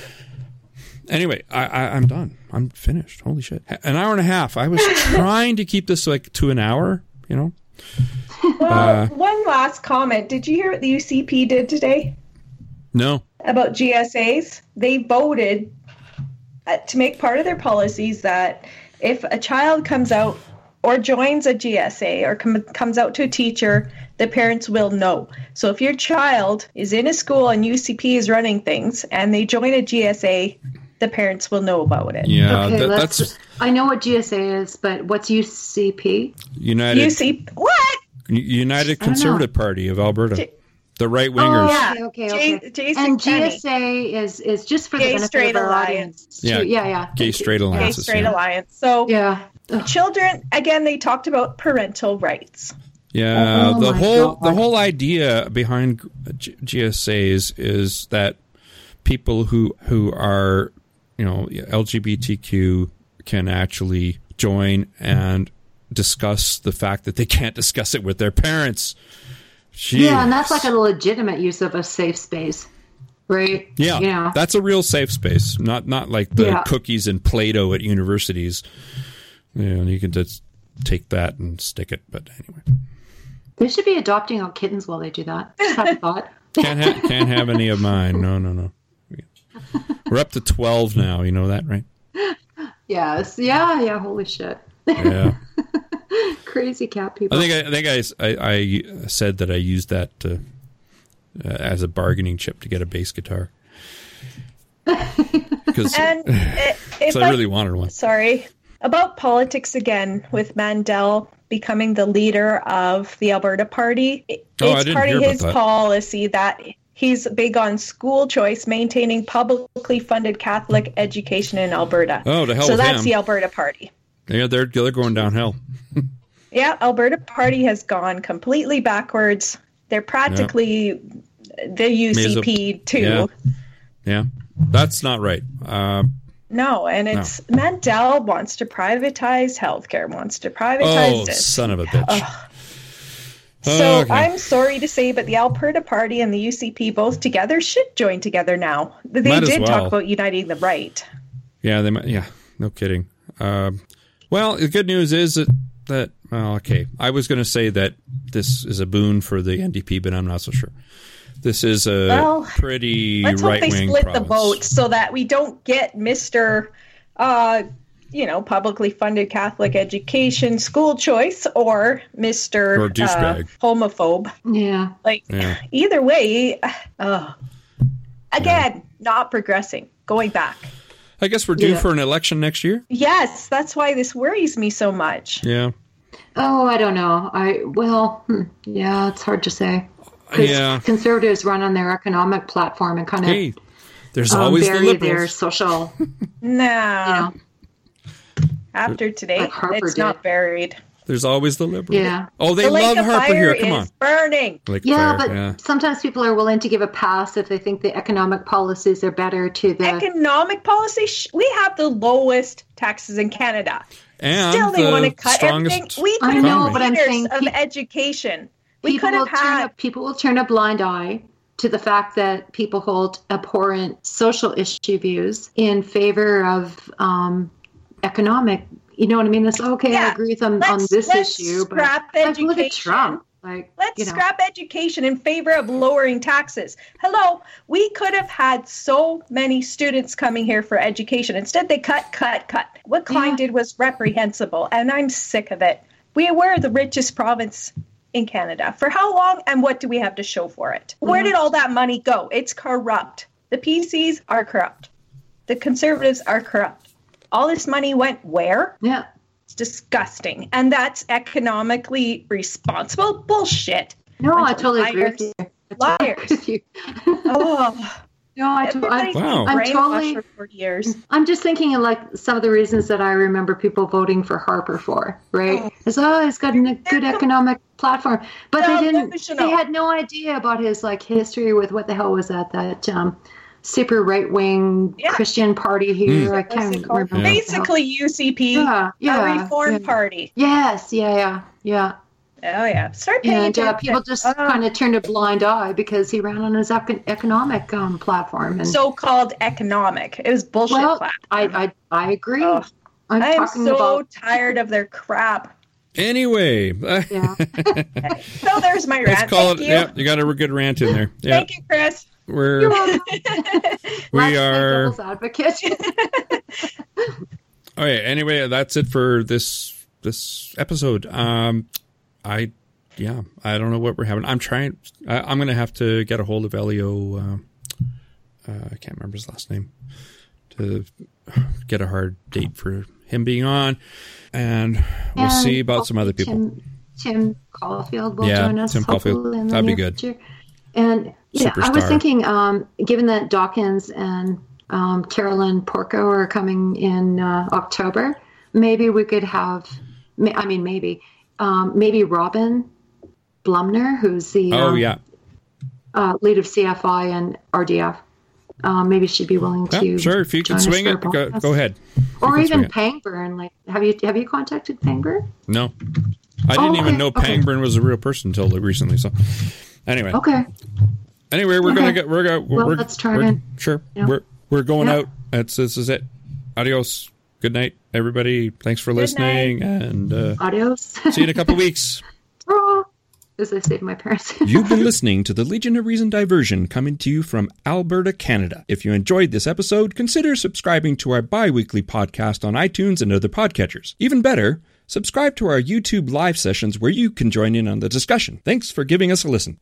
A: Anyway, I, I, I'm done. I'm finished. Holy shit! An hour and a half. I was trying to keep this like to an hour. You know.
B: Well,
A: Uh,
B: one last comment. Did you hear what the U C P did today
A: No.
B: about G S As? They voted uh, to make part of their policies that if a child comes out or joins a G S A or com- comes out to a teacher, the parents will know. So if your child is in a school and U C P is running things and they join a G S A, the parents will know about it.
A: Yeah,
C: Okay,
A: that,
C: let's,
A: that's
C: I know what G S A is, but what's U C P?
A: United
B: U C P, what?
A: United
C: I don't know.
A: Conservative Party of Alberta.
B: J-
A: The right wingers.
B: Yeah.
C: Oh, okay,
B: J-
C: okay.
B: Jason
C: And G
B: Kenney.
C: S A is is just for the
B: Gay
C: benefit
B: Straight
C: of our
B: Alliance.
C: audience.
A: Yeah.
C: too. yeah, yeah.
A: Gay straight
B: Gay
A: alliances.
B: Straight
A: yeah.
B: Alliance. So
C: Yeah. Ugh.
B: children, again, they talked about parental rights.
A: Yeah,
C: Oh
A: the
C: my
A: whole
C: God.
A: the whole idea behind G- GSAs is that people who who are, you know, L G B T Q can actually join and discuss the fact that they can't discuss it with their parents. Jeez.
C: Yeah, and that's like a legitimate use of a safe space, right?
A: yeah,
C: You know?
A: that's a real safe space, not not like the
C: Yeah.
A: cookies and Play-Doh at universities. You know, you can just take that and stick it. But anyway.
C: They should be adopting out kittens while they do that. Just have a thought.
A: Can't ha- can't have any of mine. No, no, no. We're up to twelve now. You know that, right?
C: Yes. Yeah, yeah. Holy shit.
A: Yeah.
C: Crazy cat people.
A: I think I, I think I, I, I said that I used that uh, uh, as a bargaining chip to get a bass guitar because
B: And i- if
A: I really wanted one.
B: sorry, about politics again with Mandel becoming the leader of the Alberta Party. It-
A: Oh, I
B: It's
A: didn't
B: part
A: hear
B: of
A: about
B: his
A: that.
B: policy that he's big on school choice, maintaining publicly funded Catholic education in Alberta.
A: Oh, to hell
B: so
A: with
B: that's
A: him.
B: the Alberta Party.
A: Yeah, they're they're going downhill.
B: Yeah, Alberta Party has gone completely backwards. They're practically the U C P too.
A: Yeah. Yeah, that's not right. Uh,
B: No, and it's Mandel wants to privatize healthcare, wants to privatize
A: oh,
B: this.
A: son of a bitch.
B: So
A: Okay.
B: I'm sorry to say, but the Alberta Party and the U C P both together should join together now. They
A: Might as
B: did
A: well.
B: talk about uniting the right.
A: Yeah, they might. Yeah, no kidding. Um, well, the good news is that that well, okay. I was going to say that this is a boon for the N D P, but I'm not so sure. This is a
B: Well,
A: pretty
B: Let's hope
A: right
B: they
A: wing
B: split
A: province.
B: the vote so that we don't get Mister Uh, you know, publicly funded Catholic education, school choice, or Mister
A: Or
B: uh,
A: douchebag.
B: homophobe.
C: Yeah.
B: Like,
A: Yeah.
B: either way, uh, again, not progressing, going back.
A: I guess we're due
C: Yeah.
A: for an election next year.
B: Yes, that's why this worries me so much.
A: Yeah.
C: Oh, I don't know. I well, hmm, yeah, it's hard to say. 'Cause
A: Yeah.
C: conservatives run on their economic platform and kind of
A: Hey, there's
C: um,
A: always the
C: bury their
A: liberals.
C: social.
B: No.
C: You know,
B: After today,
C: Like Harper
B: it's
C: did.
B: not buried.
A: There's always the liberals.
C: Yeah.
A: Oh, they
B: The lake
A: love
B: of
A: Harper
B: fire
A: here. Come
B: is
A: on.
B: burning.
A: Lake of
C: Yeah,
A: Fire,
C: but
A: yeah.
C: sometimes people are willing to give a pass if they think the economic policies are better to the.
B: Economic policy, sh- we have the lowest taxes in Canada.
A: And
B: Still, they
A: the
B: want to cut
A: strongest
B: everything. We
C: I
B: could
C: know,
B: have
C: but I'm
B: leaders
C: saying
B: of
C: pe-
B: education. We
C: people
B: could
C: will
B: have
C: turn
B: had.
C: a, people will turn a blind eye to the fact that people hold abhorrent social issue views in favor of um, economic. You know what I mean? That's okay. I
B: Yeah.
C: agree with them
B: Let's-
C: on this
B: let's
C: issue, but
B: scrap
C: like, look at
B: education.
C: Trump. Like,
B: Let's
C: you know,
B: scrap education in favor of lowering taxes. Hello, we could have had so many students coming here for education. Instead, they cut, cut, cut. What Klein
C: Yeah.
B: did was reprehensible, and I'm sick of it. We were the richest province in Canada. For how long, and what do we have to show for it? Where did all that money go? It's corrupt. The P Cs are corrupt. The Conservatives are corrupt. All this money went where?
C: yeah.
B: It's disgusting. And that's economically responsible? Bullshit.
C: No, I
B: Bunch of
C: totally agree with
B: liars.
C: you. I totally
B: Liars.
C: agree with you.
B: Oh,
C: No, I, to- I,
B: everybody's
A: Wow.
B: been
C: I'm
B: brainwashed
C: totally-
B: for forty years.
C: I'm just thinking of like some of the reasons that I remember people voting for Harper for, right?
B: Oh.
C: It's oh, he's got a good
B: com-
C: economic platform, but they didn't.
B: Delusional.
C: They had no idea about his like history with what the hell was that that um, super right wing
B: Yeah.
C: Christian party here.
A: Mm.
C: I can't
B: What's it called?
C: remember. what the hell.
B: Basically, U C P,
C: Yeah, yeah,
B: a reform
C: yeah.
B: party.
C: Yes, yeah, yeah, yeah.
B: Oh, yeah. Start paying
C: And uh,
B: attention.
C: people just
B: Uh,
C: kind of turned a blind eye because he ran on his econ- economic um, platform. And
B: so-called economic. It was bullshit.
C: well,
B: platform.
C: I, I I agree.
B: Ugh.
C: I'm
B: I am
C: talking
B: so
C: about
B: tired of their crap.
A: Anyway, uh,
C: yeah.
B: So there's my
A: let's
B: rant.
A: call
B: Thank
A: it.
B: you.
A: Yep, you got a good rant in there. Yeah,
B: Thank you, Chris.
A: we're
C: You're welcome.
A: we
C: Let's play
A: are.
C: devil's advocate.
A: Okay. Anyway, that's it for this this episode. Um, I yeah, I don't know what we're having. I'm trying. I, I'm gonna have to get a hold of Elio. Uh, uh, I can't remember his last name to get a hard date for him being on, and we'll
C: And
A: see about some other people.
C: Tim, Tim Caulfield will
A: Yeah,
C: join us.
A: Tim Caulfield.
C: hopefully in the
A: That'd be
C: near
A: good.
C: future. And yeah, I was
A: Superstar.
C: thinking, um, given that Dawkins and um, Carolyn Porco are coming in uh, October, maybe we could have. ma- I mean, maybe, um, maybe Robin Blumner, who's the
A: Oh
C: um,
A: yeah,
C: uh, lead of C F I and R D F. Um, maybe she'd be willing
A: yeah
C: to.
A: sure. If you
C: join
A: can
C: us
A: swing
C: for a
A: it, go,
C: podcast.
A: go ahead.
C: Or
A: You can
C: even
A: swing it.
C: Pangburn. Like, have you have you contacted Pangburn?
A: No, I didn't
C: Oh,
A: even
C: okay,
A: know
C: okay.
A: Pangburn was a real person until recently. So anyway,
C: Okay.
A: anyway, we're
C: Okay.
A: gonna get we're gonna
C: Well,
A: we're,
C: let's turn
A: we're,
C: in.
A: Sure,
C: Yeah.
A: we're we're going
C: Yeah.
A: out. That's this is it. Adios. Good night, everybody. Thanks for listening, and uh,
C: Adios.
A: see you in a couple weeks.
C: Hurrah, as I say to my parents.
A: You've been listening to the Legion of Reason Diversion coming to you from Alberta, Canada. If you enjoyed this episode, consider subscribing to our bi-weekly podcast on iTunes and other podcatchers. Even better, subscribe to our YouTube live sessions where you can join in on the discussion. Thanks for giving us a listen.